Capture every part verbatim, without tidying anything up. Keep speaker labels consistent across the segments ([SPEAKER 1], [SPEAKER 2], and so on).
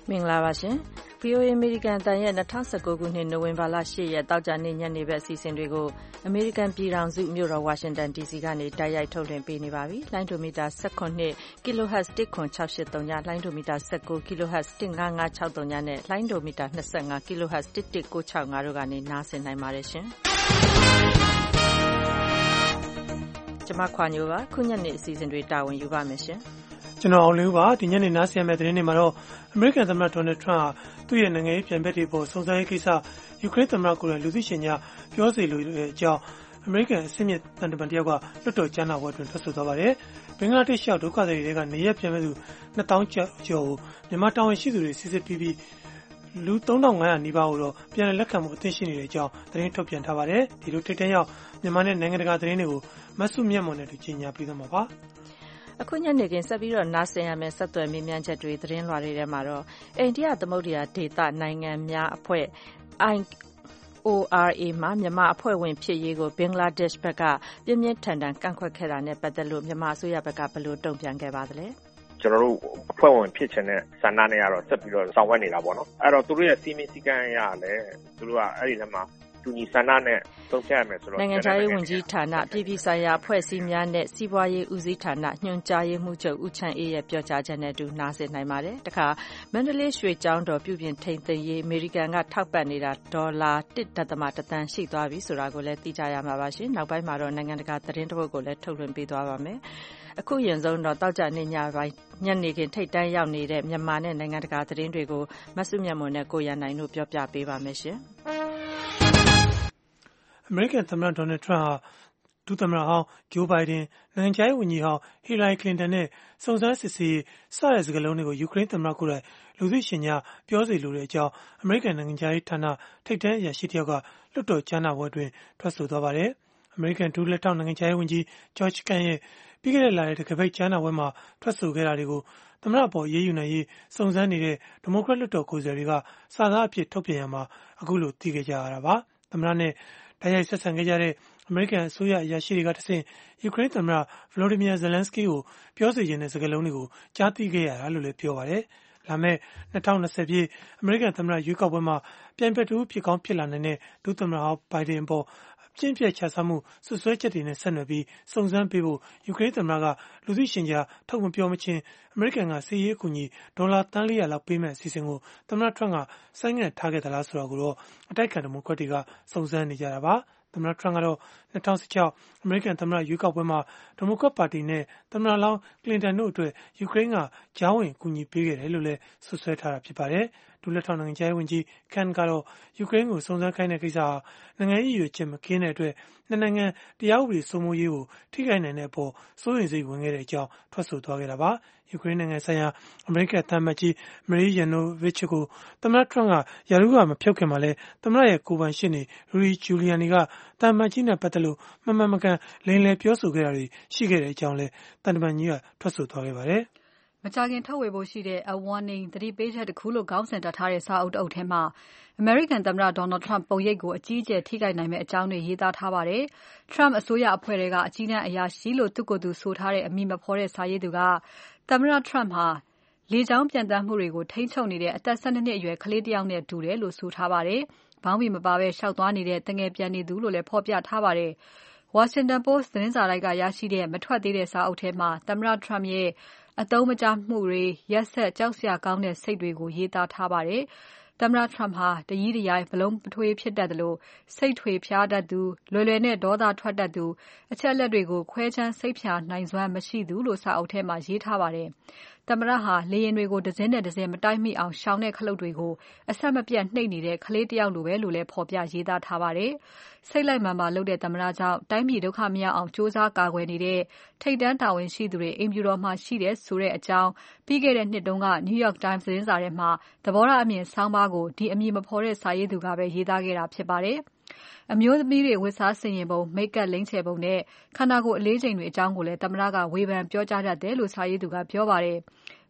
[SPEAKER 1] မင်္ဂလာပါရှင် ဗွီအိုအေ အမေရိကန်အသံရဲ့၂၀၁၉ခုနှစ်နိုဝင်ဘာလ၈ရက်သောကြာနေ့ညနေဘက်အစီအစဉ်တွေကိုအမေရိကန်ပြည်ထောင်စုမြို့တော်ဝါရှင်တန်ဒီစီကနေတိုက်ရိုက်ထုတ်လွှင့်ပေးနေပါပြီ။လိုင်းဒိုမီတာ၁၇ ကီလိုဟတ်ဇ်၁ခွန်၆၈၃ လိုင်းဒိုမီတာ၁၉ ကီလိုဟတ်ဇ်၁၅၅၆၃ နဲ့လိုင်းဒိုမီတာ၂၅ ကီလိုဟတ်ဇ်၁၁၉၆၅တို့ကနေနားဆင်နိုင်ပါတယ်ရှင်။ကျွန်မခွာညိုပါခုညနေအစီအစဉ်တွေတာဝန်ယူပါမယ်ရှင်။
[SPEAKER 2] ကျွန်တော်အောင်လေးပါဒီညနေနားဆင်ရမယ့်သတင်းတွေမှာတော့အမေရိကန်သမ္မတဒေါ်နယ်ထရန့်ဟာသူ့ရဲ့နိုင်ငံရေးပြန်ဘက်တွေပေါ်စုံစမ်းရေးကိစ္စယူကရိန်းသမ္မတကိုယ်တိုင်လူသိရှင်ကြားပြောစီလိုတဲ့အကြောင်းအမေရိကန်အစည်းအမြစ်တန်တမန်တယောက်ကလွှတ်တော်ကြားနာပွဲအတွင်းထွက်ဆိုသွားပါတယ်။ဘင်္ဂလားဒေ့ရှ်ရောက်ဒုက္ခသည်တွေကနေရက်ပြန်မဲ့သူနှစ်သောင်းကျော်ကိုမြန်မာတာဝန်ရှိသူတွေစစ်စစ်ပြီးပြီးလူသုံးထောင်ငါးရာနီးပါးကိုတော့ပြန်လည်လက်ခံမှုအသင့်ရှိနေတဲ့အကြောင်းသတင်းထုတ်ပြန်ထားပါတယ်။ဒီလိုထိပ်တန်းရောက်မြန်မာနဲ့နိုင်ငံတကာသတင်းတွေကိုမဆုမြတ်မွန်နဲ့တူကြီးညာပြီးသွားမှာပါ။
[SPEAKER 1] အခုညနေခင်းဆက်ပြီးတော့နားဆင်ရမယ့်ဆက်သွယ်မေးမြန်းချက်တွေသတင်းလွှာတွေထဲမှာတော့အိန္ဒိယသမုဒ္ဒရာဒေသနိုင်ငံများအဖွဲ့ I O R A မှာမြန်မာအဖွဲ့ဝင်ဖြစ်ရေးကိုဘင်္ဂလားဒေ့ရှ်ဘက်ကပြင်းပြင်းထန်ထန်ကန့်ကွက်ခဲ့တာနဲ့ပတ်သက်လို့မြန်မာအစိုးရဘက်ကဘယ်လိုတုံ့ပြန်ခဲ့ပါသလဲ
[SPEAKER 3] ။ကျွန်တော်တို့အဖွဲ့ဝင်ဖြစ်ချင်တဲ့ဆန္ဒနဲ့ကတော့ဆက်ပြီးတော့ဆောင်ရွက်နေတာပေါ့နော်။အဲ့တော့သူတို့ရဲ့စီမင်းစည်းကမ်းအရလည်းသူတို့ကအဲ့ဒီထဲမှာတူညီဆန္ဒနဲ့သုံးဖြတ်ရမယ်ဆိုတော့
[SPEAKER 1] နိုင်ငံခြားရေးဝန်ကြီးဌာနပြည်ပဆိုင်ရာအဖွဲ့အစည်းများနဲ့စီးပွားရေးဦးစီးဌာနညွှန်ကြားရေးမှူးချုပ်ဦးချမ်းအေးရဲ့ပြောကြားချက်နဲ့အတူနားဆင်နိုင်ပါတယ်။တခါမန္တလေးရွှေကျောင်းတော်ပြုပြင်ထိန်းသိမ်းရေးအမေရိကန်ကထောက်ပံ့နေတာဒေါ်လာတစ်ဒသမ တစ်သန်းရှိသွားပြီဆိုတာကိုလည်းသိကြရမှာပါရှင်။နောက်ပိုင်းမှာတော့နိုင်ငံတကာသတင်းတစ်ပုဒ်ကိုလည်းထုတ်လွှင့်ပေးသွားပါမယ်။အခုရင်ဆုံးတော့တောက်ကြနေညပိုင်းညနေခင်းထိတ်တန်းရောက်နေတဲ့မြန်မာနဲ့နိုင်ငံတကာသတင်းတွေကိုမဆုမြတ်မွန်နဲ့ကိုရန်နိုင်တို့ပြောပြပေးပါမယ်ရှင်။
[SPEAKER 2] အမေရိကန်သမ္မတဒေါ်နယ်ထရန့်ဟာဒုသမ္မတဟောင်းဂျိုးဘိုင်ဒန်နိုင်ငံခြားရေးဝန်ကြီးဟောင်းဟီလာရီကလင်တန်နဲ့စုံစမ်းစစ်ဆေးစတဲ့စကားလုံးတွေကိုယူကရိန်းသမ္မတကိုယ်တိုင်လူသိရှင်ကြားပြောစီလိုတဲ့အကြောင်းအမေရိကန်နိုင်ငံခြားရေးဌာနထိပ်တန်းအရာရှိတယောက်ကလွှတ်တော်ကြားနာပွဲအတွင်းထွက်ဆိုသွားပါတယ်။အမေရိကန်ဒုလက်ထောက်နိုင်ငံခြားရေးဝန်ကြီးဂျော့ချ်ကန်ရဲ့ပြီးခဲ့တဲ့လတဲ့တကပိတ်ကြားနာပွဲမှာထွက်ဆိုခဲ့တာတွေကိုသမ္မတအပေါ်ရေးယူနိုင်ရေးစုံစမ်းနေတဲ့ဒီမိုကရက်လွှတ်တော်ကိုယ်စားလှယ်တွေကစာသားအဖြစ်ထုတ်ပြန်ရမှာအခုလိုသိခဲ့ကြရတာပါ။သမ္မတနဲ့တိုက်ရိုက်ဆက်ဆံခဲ့ကြတဲ့အမေရိကန်အစိုးရအရာရှိတွေကတဆင့်ယူကရိန်းသမ္မတဗလိုဒီမီယာဇယ်လန်စကီးကိုပြောဆိုခြင်းတဲ့စကားလုံးတွေကိုကြားသိခဲ့ရတာလို့လည်းပြောပါတယ်။လာမယ့်၂၀၂၀ပြည့်အမေရိကန်သမ္မတရွေးကောက်ပွဲမှာပြိုင်ဘက်တူဖြစ်ကောင်းဖြစ်လာနိုင်တဲ့ဒုသမ္မတဟောင်းဘိုင်ဒန်အပေါ်အကျင့်ပြတ်ချစားမှုဆွဆွဲချက်တွေနဲ့ဆက်နွယ်ပြီးစုံစမ်းပေးဖို့ယူကရိန်းသမ္မတကလူသိရှင်ကြားထုတ်မပြောမချင်းအမေရိကန်ကစစ်ရေးအကူအညီဒေါ်လာသန်းလေးရာလောက်ပေးမဲ့အစီအစဉ်ကိုသမ္မတထရန့်ကဆိုင်းငံ့ထားခဲ့သလားဆိုတာကိုတော့အတိုက်အခံဒီမိုကရက်တွေကစုံစမ်းနေကြတာပါ။သမ္မတထရန့်ကတော့၂၀၁၆အမေရိကန်သမ္မတရွေးကောက်ပွဲမှာဒီမိုကရက်ပါတီနဲ့သမ္မတလောင်းကလင်တန်တို့အတွက်ယူကရိန်းကကြားဝင်ကူညီပေးခဲ့တယ်လို့လည်းဆွဆွဲထားတာဖြစ်ပါတယ်။ဒုလက်ထောက်နိုင်ငံခြားရေးဝန်ကြီးကန်ကတော့ယူကရိန်းကိုစုံစမ်းခိုင်းတဲ့ကိစ္စဟာနိုင်ငံရေးရွေးချယ်မကင်းတဲ့အတွက်နှစ်နိုင်ငံတရားဥပဒေစိုးမိုးရေးကိုထိခိုက်နိုင်တဲ့အပေါ်စိုးရိမ်စိတ်ဝင်ခဲ့တဲ့အကြောင်းထွက်ဆိုသွားခဲ့တာပါ။ယူကရိန်းနိုင်ငံဆိုင်ရာအမေရိကန်သံအမတ်ကြီးမရီယာနိုဗစ်ချ်ကိုသမ္မတထရန့်ကယာရုကမဖြုတ်ခင်မှာလဲသမ္မတရဲ့ကိုယ်ပိုင်ရှေ့နေရူဒီဂျူလီယာနီကသံအမတ်ကြီးနဲ့ပတ်သက်လို့မမှန်မကန်လိမ်လည်ပြောဆိုခဲ့တာတွေရှိခဲ့တဲ့အကြောင်းလဲတန်တမန်ကြီးကထွက်ဆိုသွားခဲ့ပါတယ်
[SPEAKER 4] ။မကြာခင်ထုတ်ဝေဖို့ရှိတဲ့ A Warning သတိပေးချက်တစ်ခုလို့ခေါင်းစဉ်တပ်ထားတဲ့စာအုပ်အုပ်ထဲမှာအမေရိကန်သမ္မတ Donald Trump ပုံရိပ်ကိုအကြီးအကျယ်ထိခိုက်နိုင်မယ့်အကြောင်းတွေရေးသားထားပါတယ်။ Trump အစိုးရအဖွဲ့တွေကအကြီးတန်းအရာရှိလို့သူ့ကိုယ်သူဆိုထားတဲ့အမည်မဖော်တဲ့စာရေးသူကသမ္မတ Trump ဟာလေကြောင်းပြန်တမ်းမှုတွေကိုထိန်းချုပ်နေတဲ့အသက်၁၂နှစ်အရွယ်ကလေးတစ်ယောက်နဲ့တူတယ်လို့ဆိုထားပါတယ်။ဘောင်းဘီမပါဘဲရှောက်သွားနေတဲ့တငယ်ပြန်နေသူလို့လည်းဖော်ပြထားပါတယ်။ Washington Post သတင်းစာတိုက်ကရရှိတဲ့မထွက်သေးတဲ့စာအုပ်ထဲမှာသမ္မတ Trump ရဲ့အသုံးမကျမှုတွေရက်စက်ကြောက်စရာကောင်းတဲ့စိတ်တွေကိုရေးသားထားပါတယ်။သမ္မတ Trump ဟာတရီးတရိုင်းဘလုံးမထွေးဖြစ်တတ်တယ်လို့စိတ်ထွေဖျားတတ်သူလွယ်လွယ်နဲ့ဒေါသထွက်တတ်သူအချက်လက်တွေကိုခွဲချမ်းစိတ်ဖြာနိုင်စွမ်းမရှိသူလို့စာအုပ်ထဲမှာရေးထားပါတယ်။သမ္မတဟာလေယာဉ်တွေကိုဒဇင်းနဲ့ဒဇင်းမတိုက်မိအောင်ရှောင်တဲ့ခလုတ်တွေကိုအဆက်မပြတ်နှိပ်နေတဲ့ကလေးတစ်ယောက်လိုပဲလို့လည်းဖော်ပြရေးသားထားပါတယ်။စိတ်လိုက်မာန်ပါလုပ်တဲ့သမ္မတကြောင့်တိုင်းပြည်ဒုက္ခမရောက်အောင်စ조사ကာကွယ်နေတဲ့ထိပ်တန်းတာဝန်ရှိသူတွေအိမ်ဖြူတော်မှာရှိတယ်ဆိုတဲ့အကြောင်းပြီးခဲ့တဲ့နှစ်တုန်းက New York Times သတင်းစာထဲမှာသဘောထားအမြင်ဆောင်းပါးကိုဒီအမည်မဖော်တဲ့စာရေးသူကပဲရေးသားခဲ့တာဖြစ်ပါတယ်။အမျိုးသမီးတွေဝတ်စားဆင်ရင်ပုံမိတ်ကပ်လိမ့်ချယ်ပုံနဲ့ခန္ဓာကိုယ်အလေးချိန်တွေအကြောင်းကိုလည်းသမ္မတကဝေဖန်ပြောကြားတတ်တယ်လို့စာရေးသူကပြောပါတယ်။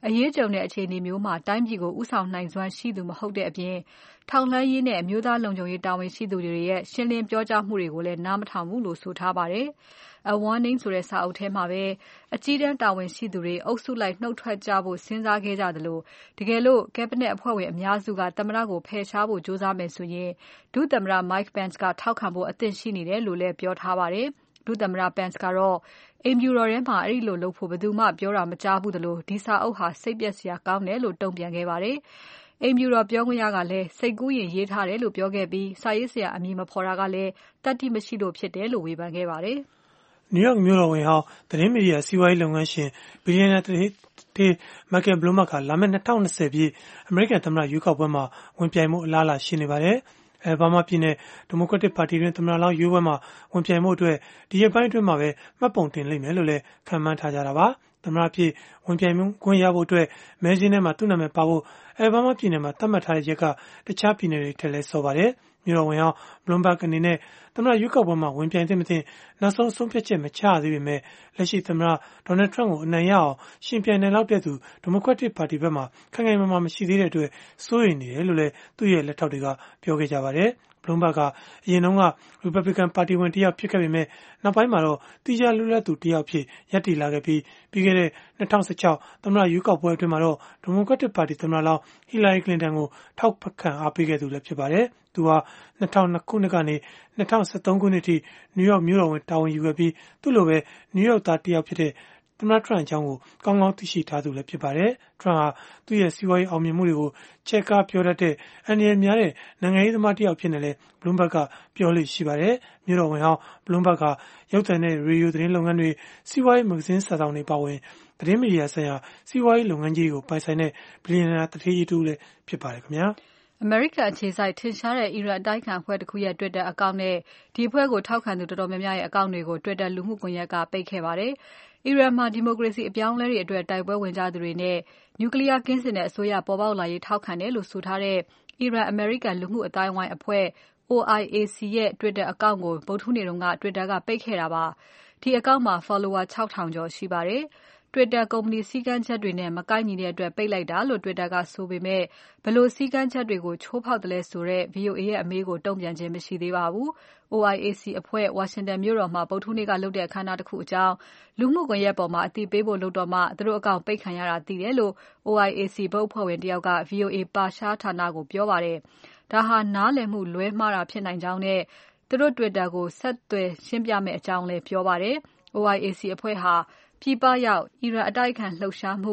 [SPEAKER 4] အရေးကြုံတဲ့အခြေအနေမျိုးမှာတိုင်းပြည်ကိုဥဆောင်နိုင်စွမ်းရှိသူမဟုတ်တဲ့အပြင်ထောက်လှမ်းရေးနဲ့အမျိုးသားလုံခြုံရေးတာဝန်ရှိသူတွေရဲ့ရှင်းလင်းပြောကြားမှုတွေကိုလည်းနားမထောင်ဘူးလို့ဆိုထားပါတယ်။ A Warning ဆိုတဲ့စာအုပ်ထဲမှာပဲအကြီးတန်းတာဝန်ရှိသူတွေအုပ်စုလိုက်နှုတ်ထွက်ကြဖို့စဉ်းစားခဲ့ကြသလိုတကယ်လို့ Cabinet အဖွဲ့ဝင်အများစုကသမ္မတကိုဖယ်ရှားဖို့ကြိုးစားမယ်ဆိုရင်ဒုသမ္မတ Mike Pence ကထောက်ခံဖို့အသင့်ရှိနေတယ်လို့လည်းပြောထားပါတယ်။ဒုသမ္မတ Pence ကတော့အိမ်ဖြူတော်ထဲမှာအဲဒီလိုလုပ်ဖို့ဘယ်သူမှပြောတာမကြားဘူးသလိုဒီစာအုပ်ဟာစိတ်ပျက်စရာကောင်းတယ်လို့တုံ့ပြန်ခဲ့ပါတယ်။အိမ်ဖြူတော်ပြောခွင့်ရကလည်းစိတ်ကူးရင်ရေးထားတယ်လို့ပြောခဲ့ပြီးစာရေးဆရာအမည်မဖော်တာကလည်းတတ်သိမရှိလို့ဖြစ်တယ်လို့ဝေဖန်ခဲ့ပါတယ်
[SPEAKER 2] ။ နယူးယောက်မြို့တော်ဝန်ဟောင်းသတင်းမီဒီယာစီးပွားရေးလုပ်ငန်းရှင်ဘီလီယံနာတေး Michael Bloomberg ကလာမယ့်၂၀၂၀ပြည့်အမေရိကန်သမ္မတရွေးကောက်ပွဲမှာဝင်ပြိုင်မှုအလားအလာရှိနေပါတယ်။ Alabama ပြည်နယ်ဒီမိုကရက်တစ်ပါတီတွင်သမ္မတလောင်းရွေးပွဲမှာဝင်ပြိုင်မှုအတွက်ဒီရက်ပိုင်းအတွင်းမှာပဲမှတ်ပုံတင်လိမ့်မယ်လို့လည်းခန့်မှန်းထားကြတာပါ။သမ္မတဖြစ်ဝင်ပြိုင်မှုခွင့်ရဖို့အတွက်မဲစင်းထဲမှာသူ့နာမည်ပါဖို့ Alabama ပြည်နယ်မှာသတ်မှတ်ထားတဲ့ရက်ကတခြားပြည်နယ်တွေထက်လည်းစောပါတယ်။မြို့တော်ဝန်ဟောင်း Bloomberg အနေနဲ့သမ္မတရွေးကောက်ပွဲမှာဝင်ပြိုင်သင့်မသင့်နောက်ဆုံးဆုံးဖြတ်ချက်မချရသေးပေမဲ့လက်ရှိသမ္မတ Donald Trump ကိုအနိုင်ရအောင်ရှင်ပြိုင်နိုင်လောက်တဲ့သူဒီမိုကရက်တစ်ပါတီဘက်မှာခိုင်ခိုင်မာမာမရှိသေးတဲ့အတွက်စိုးရိမ်နေတယ်လို့လည်းသူ့ရဲ့လက်ထောက်တွေကပြောခဲ့ကြပါတယ်။ Bloomberg ကအရင်တုန်းက Republican ပါတီဝင်တယောက်ဖြစ်ခဲ့ပေမဲ့နောက်ပိုင်းမှာတော့တီးခြားလွတ်လပ်သူတယောက်ဖြစ်ရပ်တည်လာခဲ့ပြီးပြီးခဲ့တဲ့၂၀၁၆သမ္မတရွေးကောက်ပွဲအတွင်းမှာတော့ဒီမိုကရက်တစ်ပါတီသမ္မတလောင်း Hillary Clinton ကိုထောက်ခံအားပေးခဲ့သူလည်းဖြစ်ပါတယ်။သူဟာ၂၀၀၂ခုနှစ်ကနေ၂၀၁၃ခုနှစ်အထိနယူးယောက်မြို့တော်ဝန်တာဝန်ယူခဲ့ပြီးသူ့လိုပဲနယူးယောက်သားတယောက်ဖြစ်တဲ့သမ္မတ Trump အကြောင်းကိုကောင်းကောင်းသိရှိထားသူလည်းဖြစ်ပါတယ်။ Trump ဟာသူ့ရဲ့စီးပွားရေးအောင်မြင်မှုတွေကိုချဲ့ကားပြောတတ်တဲ့အန္တရာယ်များတဲ့နိုင်ငံရေးသမားတယောက်ဖြစ်နေလဲ Bloomberg ကပြောလို့ရှိပါတယ်။မြို့တော်ဝန်ဟောင်း Bloomberg ကရုပ်သံနဲ့ရေဒီယိုသတင်းလုပ်ငန်းတွေစီးပွားရေးမဂ္ဂဇင်းစာစောင်တွေပါဝင်သတင်းမီဒီယာဆိုင်ရာစီးပွားရေးလုပ်ငန်းကြီးကိုပိုင်ဆိုင်တဲ့ဘီလီယံနာသူဌေးကြီးတူလည်းဖြစ်ပါတယ်ခင်ဗျာ
[SPEAKER 4] ။အမေရိကန်အခြေစိုက်ထင်ရှားတဲ့အီရန်အတိုက်အခံအဖွဲ့တစ်ခုရဲ့ Twitter account နဲ့ဒီအဖွဲ့ကိုထောက်ခံသူတော်တော်များများရဲ့ account တွေကို Twitter လူမှုကွန်ရက်ကပိတ်ခဲ့ပါတယ်။အီရန်မှာဒီမိုကရေစီအပြောင်းအလဲတွေအတွက်တိုက်ပွဲဝင်ကြသူတွေနဲ့နျူကလီးယားကင်းစင်တဲ့အစိုးရပေါ်ပေါက်လာရေးထောက်ခံတယ်လို့ဆိုထားတဲ့အီရန်အမေရိကန်လူမှုအသိုင်းအဝိုင်းအဖွဲ့ O I A C ရဲ့ Twitter account ကိုဗုဒ္ဓဟူးနေ့က Twitter ကပိတ်ခဲ့တာပါ။ဒီ account မှာ follower ၆ထောင်ကျော်ရှိပါတယ်။ Twitter ကုမ္ပဏီစည်းကမ်းချက်တွေနဲ့မကိုက်ညီတဲ့အတွက်ပိတ်လိုက်တာလို့ Twitter ကဆိုပေမဲ့ဘယ်လိုစည်းကမ်းချက်တွေကိုချိုးဖောက်သလဲဆိုတဲ့ ဗွီအိုအေရဲ့အမေးကိုတုံ့ပြန်ခြင်းမရှိသေးပါဘူး။ O I A C အဖွဲ့ဝါရှင်တန်မြို့တော်မှာဗုဒ္ဓဟူးနေ့ကလုပ်တဲ့အခမ်းအနားတခုအကြောင်းလူမှုကွန်ရက်ပေါ်မှာအသိပေးဖို့လုပ်တော့မှသူတို့ account ပိတ်ခံရတာသိတယ်လို့ O I A C ဘုတ်အဖွဲ့ဝင်တယောက်က ဗွီအိုအေပါရှားဌာနကိုပြောပါတယ်။ဒါဟာနားလည်မှုလွဲမှားတာဖြစ်နိုင်ကြောင်းနဲ့သူတို့ Twitter ကိုဆက်သွယ်ရှင်းပြမယ့်အကြောင်းလည်းပြောပါတယ်။ O I A C အဖွဲ့ဟာပြည်ပရောက်အီရန်အတိုက်အခံလှုပ်ရှားမှု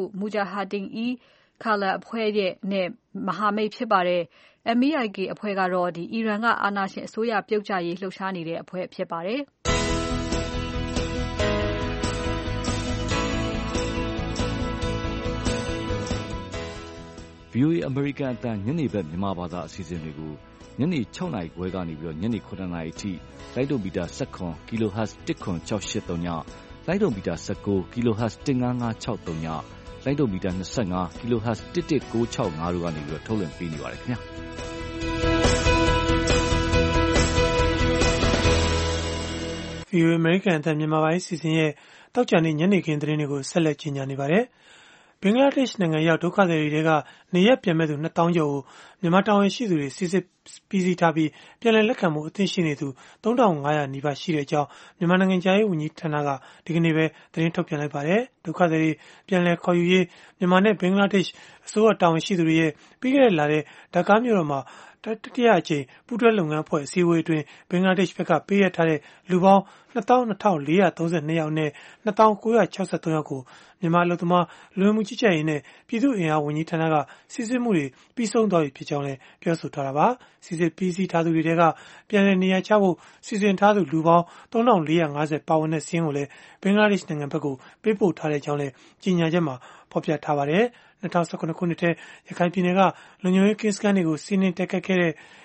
[SPEAKER 4] Mujahideen-e-Khaled အဖွဲ့နဲ့မဟာမိတ်ဖြစ်ပါတယ်။ M E I K အဖွဲ့ကတော့အီရန်ကအာဏာရှင်အစိုးရပြုတ်ကျရေးလှုပ်ရှားနေတဲ့အဖွဲ့ဖြစ်ပါတယ်။
[SPEAKER 5] V O A အမေရိကန်အသံညနေဘက်မြန်မာဘာသာအစီအစဉ်တွေကိုညနေ၆နာရီခွဲကနေပြီးတော့ညနေ၇နာရီအထိလိုက်တုံမီတာ၁၇ kilohertz တစ်ခွန်၆၈၃ညလိုက်တုံမီတာ၁၉ kilohertz တစ်၅၅၆၃ညလိုက်တုံမီတာ၂၅ kilohertz တစ်တစ်၉၆၅တို့ကနေပြီးတော့ထုတ်လွှင့်ပေးနေပါတယ်ခင်ဗျာ
[SPEAKER 2] ။ V O A အမေရိကန်အသံမြန်မာပိုင်းစီစဉ်ရဲ့တောက်ကြနေ့ညနေခင်းသတင်းတွေကိုဆက်လက်ကြီးညာနေပါတယ်။ဘင်္ဂလားဒေ့ရှ်နိုင်ငံရောက်ဒုက္ခသည်တွေထဲကနေရပ်ပြန်မဲ့သူနှစ်သောင်းကျော်ကိုမြန်မာတာဝန်ရှိသူတွေစစ်စစ်ပြီးစီးထားပြီးပြန်လည်လက်ခံမှုအသင့်ရှိနေသူသုံးထောင်ငါးရာနီးပါးရှိတဲ့အကြောင်းမြန်မာနိုင်ငံသားရေးဝန်ကြီးဌာနကဒီကနေ့ပဲသတင်းထုတ်ပြန်လိုက်ပါတယ်။ဒုက္ခသည်တွေပြန်လည်ခေါ်ယူရေးမြန်မာနဲ့ဘင်္ဂလားဒေ့ရှ်အစိုးရတာဝန်ရှိသူတွေရဲ့ပြီးခဲ့တဲ့လတဲ့ဒါကာမြို့တော်မှာတတိယအကြိမ်ပူးတွဲလုပ်ငန်းအဖွဲ့အစည်းအဝေးအတွင်းဘင်္ဂလားဒေ့ရှ်ဘက်ကပေးရထားတဲ့လူပေါင်းနှစ်သောင်းနှစ်ထောင်လေးရာသုံးဆယ်နှစ်ယောက်နဲ့နှစ်သောင်းကိုးရာခြောက်ဆယ်သုံးယောက်ကိုမြန်မာအလုပ်သမားလူဝင်မှုကြီးကြပ်ရေးနဲ့ပြည်သူ့အင်အားဝန်ကြီးဌာနကစစ်ဆေးမှုတွေပြီးဆုံးသွားပြီဖြစ်ကြောင်းလည်းပြောဆိုထားတာပါ။စစ်ဆေးပြီးစီးထားသူတွေထဲကပြန်လည်နေရာချဖို့စီစဉ်ထားသူလူပေါင်းသုံးထောင်လေးရာငါးဆယ်ပါဝင်တဲ့စာရင်းကိုလည်းဘင်္ဂလားဒေ့ရှ်နိုင်ငံဘက်ကိုပေးပို့ထားတဲ့အကြောင်းလည်းကြေညာချက်မှာဖော်ပြထားပါတယ်။၂၀၁၇ခုနှစ်ထဲရခိုင်ပြည်နယ်ကလုံခြုံရေးကင်းစခန်းတွေကိုစီးနင်းတိုက်ခတ်ခဲ့တဲ့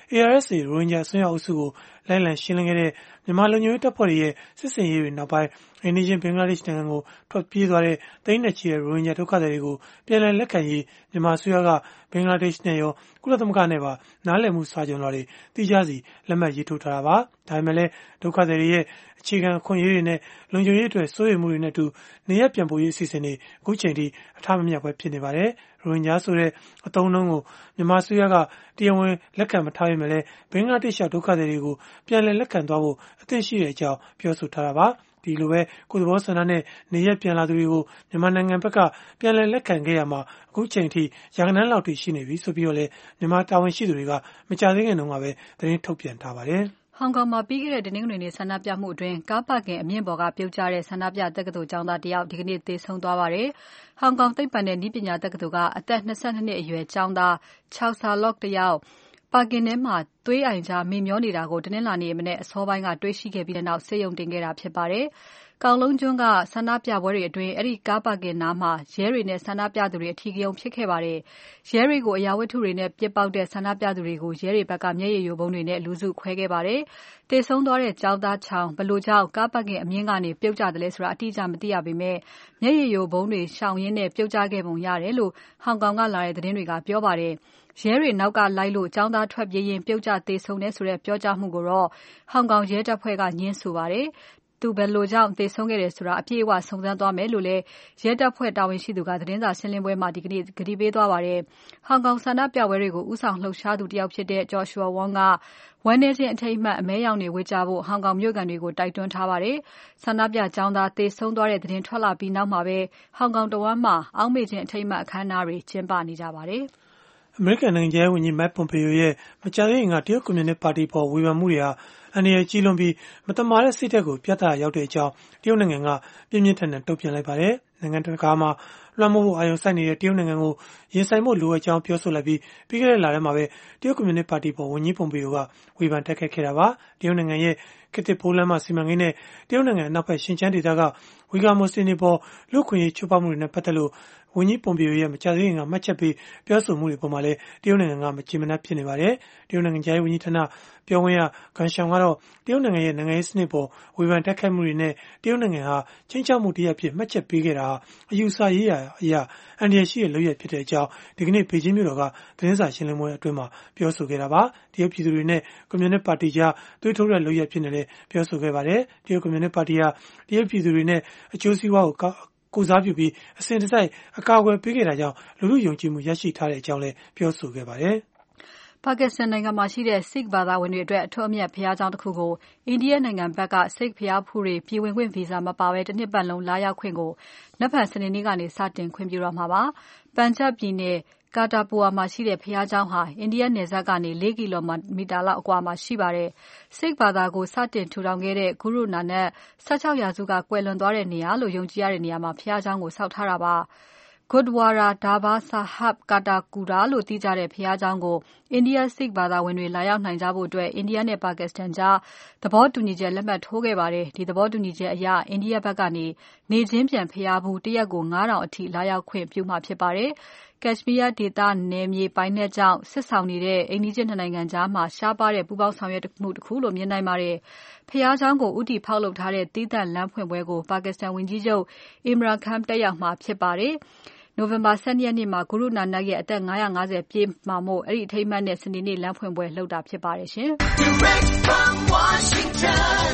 [SPEAKER 2] A R S A ရိုဟင်ဂျာအစွန်းရောက်အုပ်စုကိုလိုက်လံရှင်းလင်းခဲ့တဲ့မြန်မာလုံခြုံရေးတပ်ဖွဲ့တွေရဲ့စစ်ဆင်ရေးတွေနောက်ပိုင်းအိမ်နီးချင်းဘင်္ဂလားဒေ့ရှ်နိုင်ငံကိုထွက်ပြေးသွားတဲ့သိန်းနဲ့ချီတဲ့ရိုဟင်ဂျာဒုက္ခသည်တွေကိုပြန်လည်လက်ခံရေးမြန်မာအစိုးရကဘင်္ဂလားဒေ့ရှ်နဲ့ရောကုလသမဂ္ဂနဲ့ပါနားလည်မှုစာချုပ်တွေတိကျစီလက်မှတ်ရေးထိုးထားတာပါ။ဒါပေမဲ့လည်းဒုက္ခသည်တွေရဲ့အခြေခံအခွင့်အရေးတွေနဲ့လုံခြုံရေးအတွက်စိုးရိမ်မှုတွေနဲ့အတူနေရပြန်ပို့ရေးအစီအစဉ်တွေအခုချိန်ထိအထမမြောက်ပဲဖြစ်နေပါတယ်။ရိုဟင်ဂျာဆိုတဲ့အသုံးအနှုန်းကိုမြန်မာအစိုးရကတရားဝင်လက်ခံမထားပေမဲ့လည်းဘင်္ဂလားဒေ့ရှ်ဒုက္ခသည်တွေကိုပြန်လည်လက်ခံသွားဖို့အသင့်ရှိတဲ့အကြောင်းပြောဆိုထားတာပါ။ဒီလိုပဲကိုယ်သဘောဆန္ဒနဲ့နေရပြန်လာသူတွေကိုမြန်မာနိုင်ငံဘက်ကပြန်လည်လက်ခံခဲ့ရမှာအခုချိန်ထိရာခိုင်နှန်းလောက်ထိရှိနေပြီဆိုပြီးတော့လည်းမြန်မာတာဝန်ရှိသူတွေကမကြသေးခင်တုန်းကပဲသတင်းထုတ်ပြန်ထားပါတယ်
[SPEAKER 4] ။ဟောင်ကောင်မှာပြီးခဲ့တဲ့တနင်္ဂနွေနေ့ဆန္ဒပြမှုအတွင်းကားပါကင်အမြင့်ပေါ်ကပြုတ်ကျတဲ့ဆန္ဒပြတက္ကသိုလ်ကျောင်းသားတယောက်ဒီကနေ့သေဆုံးသွားပါတယ်။ဟောင်ကောင်သိပ္ပံနဲ့နည်းပညာတက္ကသိုလ်ကအသက်၂၂နှစ်အရွယ်ကျောင်းသား Chow Sa Lok တယောက်ပါကင်ထဲမှာသွေးအိုင်ကြားမိမျောနေတာကိုတနင်္လာနေ့မနေ့အစောပိုင်းကတွေ့ရှိခဲ့ပြီးတဲ့နောက်ဆေးရုံတင်ခဲ့တာဖြစ်ပါတယ်။ကောင်လုံးကျွန်းကဆန္ဒပြပွဲတွေအတွင်းအဲ့ဒီကားပါကင်နားမှာရဲတွေနဲ့ဆန္ဒပြသူတွေအထီးကယုံဖြစ်ခဲ့ပါတယ်။ရဲတွေကိုအရာဝတ္ထုတွေနဲ့ပစ်ပေါက်တဲ့ဆန္ဒပြသူတွေကိုရဲတွေဘက်ကမျက်ရည်ယိုဗုံးတွေနဲ့လူစုခွဲခဲ့ပါတယ်။သေဆုံးသွားတဲ့ကျောင်းသားချောင်ဘလို့ကြောင့်ကားပါကင်အမြင့်ကနေပြုတ်ကျတယ်လဲဆိုတာအတိအကျမသိရပေမဲ့မျက်ရည်ယိုဗုံးတွေရှောင်ရင်းနဲ့ပြုတ်ကျခဲ့ပုံရတယ်လို့ဟောင်ကောင်ကလာတဲ့သတင်းတွေကပြောပါတယ်။ရဲတွေနောက်ကလိုက်လို့ကျောင်းသားထွက်ပြေးရင်ပြုတ်ကျသေဆုံးတယ်ဆိုတဲ့ပြောကြားမှုကိုတော့ဟောင်ကောင်ရဲတပ်ဖွဲ့ကညှင်းဆိုပါတယ်။သူဘယ်လိုကြောင့်သေဆုံးခဲ့တယ်ဆိုတာအပြည့်အဝစုံစမ်းသွားမယ်လို့လည်းရဲတပ်ဖွဲ့တာဝန်ရှိသူကသတင်းစာရှင်းလင်းပွဲမှာဒီကနေ့ကတိပေးသွားပါတယ်။ဟောင်ကောင်ဆန္ဒပြပွဲတွေကိုဦးဆောင်လှုပ်ရှားသူတယောက်ဖြစ်တဲ့ Joshua Wong ကဝမ်းနည်းခြင်းအထိမ်းအမှတ်အမဲရောင်တွေဝေကြဖို့ဟောင်ကောင်မြို့ကန်တွေကိုတိုက်တွန်းထားပါတယ်။ဆန္ဒပြကျောင်းသားသေဆုံးသွားတဲ့သတင်းထွက်လာပြီးနောက်မှာပဲဟောင်ကောင်တဝန်းမှာအောက်မေ့ခြင်းအထိမ်းအမှတ်အခမ်းအနားတွေကျင်းပနေကြပါတယ်။
[SPEAKER 2] အမေရိကန်နိုင်ငံရဲ့ဝန်ကြီး Mike Pompeo ရဲ့မကြာသေးခင်ကတရုတ်ကွန်မြူနစ်ပါတီပေါ်ဝေဖန်မှုတွေဟာအန္တရာယ်ကြီးလွန်ပြီးမတမာတဲ့စိတ်ဓာတ်ကိုပြသရောက်တဲ့အကြောင်းတရုတ်နိုင်ငံကပြင်းပြင်းထန်ထန်တုံ့ပြန်လိုက်ပါတယ်။နိုင်ငံတကာမှာလွှမ်းမိုးဖို့အာရုံစိုက်နေတဲ့တရုတ်နိုင်ငံကိုရင်ဆိုင်ဖို့လိုအပ်ကြောင်းပြောဆိုလိုက်ပြီးပြီးခဲ့တဲ့လထဲမှာပဲတရုတ်ကွန်မြူနစ်ပါတီပေါ်ဝန်ကြီး Pompeo ကဝေဖန်တိုက်ခိုက်ခဲ့တာပါ။တရုတ်နိုင်ငံရဲ့ခေတ်သစ်ပိုးလမ်းမစီမံကိန်းနဲ့တရုတ်နိုင်ငံအနောက်ဘက်ရှင်ကျန်းဒေသကဝီဂါမွတ်စလင်တွေပေါ်လူ့အခွင့်အရေးချိုးဖောက်မှုတွေနဲ့ပတ်သက်လို့ဝန်ကြီး Pompeo ရဲ့မကြာသေးခင်ကမှတ်ချက်ပေးပြောဆိုမှုတွေပေါ်မှာလည်းတရုတ်နိုင်ငံကမကျေမနပ်ဖြစ်နေပါတယ်။တရုတ်နိုင်ငံခြားရေးဝန်ကြီးဌာနပြောခွင့်ရ Geng Shuang ကတော့တရုတ်နိုင်ငံရဲ့နိုင်ငံရေးစနစ်ပေါ်ဝေဖန်တိုက်ခိုက်မှုတွေနဲ့တရုတ်နိုင်ငံဟာချင်းချောက်မှုတရားဖြစ်မှတ်ချက်ပေးခဲ့တာအယူဆရေးရာအရာအန္တရာယ်ရှိတဲ့လုပ်ရဖြစ်တဲ့အကြောင်းဒီကနေ့ဘေကျင်းမြို့တော်ကသတင်းစာရှင်းလင်းပွဲအတွင်းမှာပြောဆိုခဲ့တာပါ။တရုတ်ပြည်သူတွေနဲ့ကွန်မြူနစ်ပါတီကြားသွေးထိုးတဲ့လုပ်ရဖြစ်နေတယ်ပြောဆိုခဲ့ပါတယ်။တရုတ်ကွန်မြူနစ်ပါတီဟာတရုတ်ပြည်သူတွေနဲ့အကျိုးစီးပွားကိုကိုစားပြုပြီးအစဉ်တစိုက်အကာအကွယ်ပေးခဲ့တာကြောင့်လူလူယုံကြည်မှုရရှိထားတဲ့အကြောင်းလည်းပြောဆိုခဲ့ပါတယ်
[SPEAKER 4] ။ပါကစ္စတန်နိုင်ငံမှာရှိတဲ့ Sikh ဘာသာဝင်တွေအတွက်အထွတ်အမြတ်ဘုရားကျောင်းတစ်ခုကိုအိန္ဒိယနိုင်ငံဘက်က Sikh ဘုရားဖူးတွေပြည်ဝင်ခွင့်ဗီဇာမပါဘဲတစ်နှစ်ပတ်လုံးလာရောက်ခွင့်ကိုနက်ဖြန်စနေနေ့ကနေစတင်ခွင့်ပြုတော့မှာပါ။ပန်ဂျပ်ပြည်နယ်Katapur မှာရှိတဲ့ဘုရားကျောင်းဟာအိန္ဒိယနယ်စပ်ကနေ၄ကီလိုမီတာလောက်အကွာမှာရှိပါတယ်။ Sikh ဘာသာကိုစတင်ထူထောင်ခဲ့တဲ့ Guru Nanak ၁၆ရာစုကကွယ်လွန်သွားတဲ့နေရာလို့ယုံကြည်ရတဲ့နေရာမှာဘုရားကျောင်းကိုဆောက်ထားတာပါ။ Gurdwara Darbar Sahib Katapur လို့သိကြတဲ့ဘုရားကျောင်းကိုအိန္ဒိယ Sikh ဘာသာဝင်တွေလာရောက်နိုင်ကြဖို့အတွက်အိန္ဒိယနဲ့ပါကစ္စတန်ကြားသဘောတူညီချက်လက်မှတ်ထိုးခဲ့ပါတယ်။ဒီသဘောတူညီချက်အရအိန္ဒိယဘက်ကနေနေချင်းပြန်ဘုရားဖူးတရက်ကိုငါးထောင်အထိလာရောက်ခွင့်ပြုမှာဖြစ်ပါတယ်။ Kashmir ဒေသနယ်မြေပိုင်နက်ကြောင့်စစ်ဆောင်နေတဲ့အိန္ဒိယနှစ်နိုင်ငံကြားမှာရှားပါးတဲ့ပူးပေါင်းဆောင်ရွက်မှုတစ်ခုလို့မြင်နိုင်ပါတယ်။ဘုရားကျောင်းကိုဦးတည်ဖောက်လုပ်ထားတဲ့သီးသန့်လမ်းဖွင့်ပွဲကိုပါကစ္စတန်ဝန်ကြီးချုပ် Imran Khan တက်ရောက်မှာဖြစ်ပါတယ်။နိုဝင်ဘာ၁၂ရက်နေ့မှာ Guru Nanak ရဲ့အသက်၅၅၀ပြည့်မှာမို့အဲ့ဒီအထိမ်းအမှတ်နဲ့စနေနေ့လမ်းဖွင့်ပွဲလုပ်တာဖြစ်ပါတယ်ရှင်။ Direct from Washington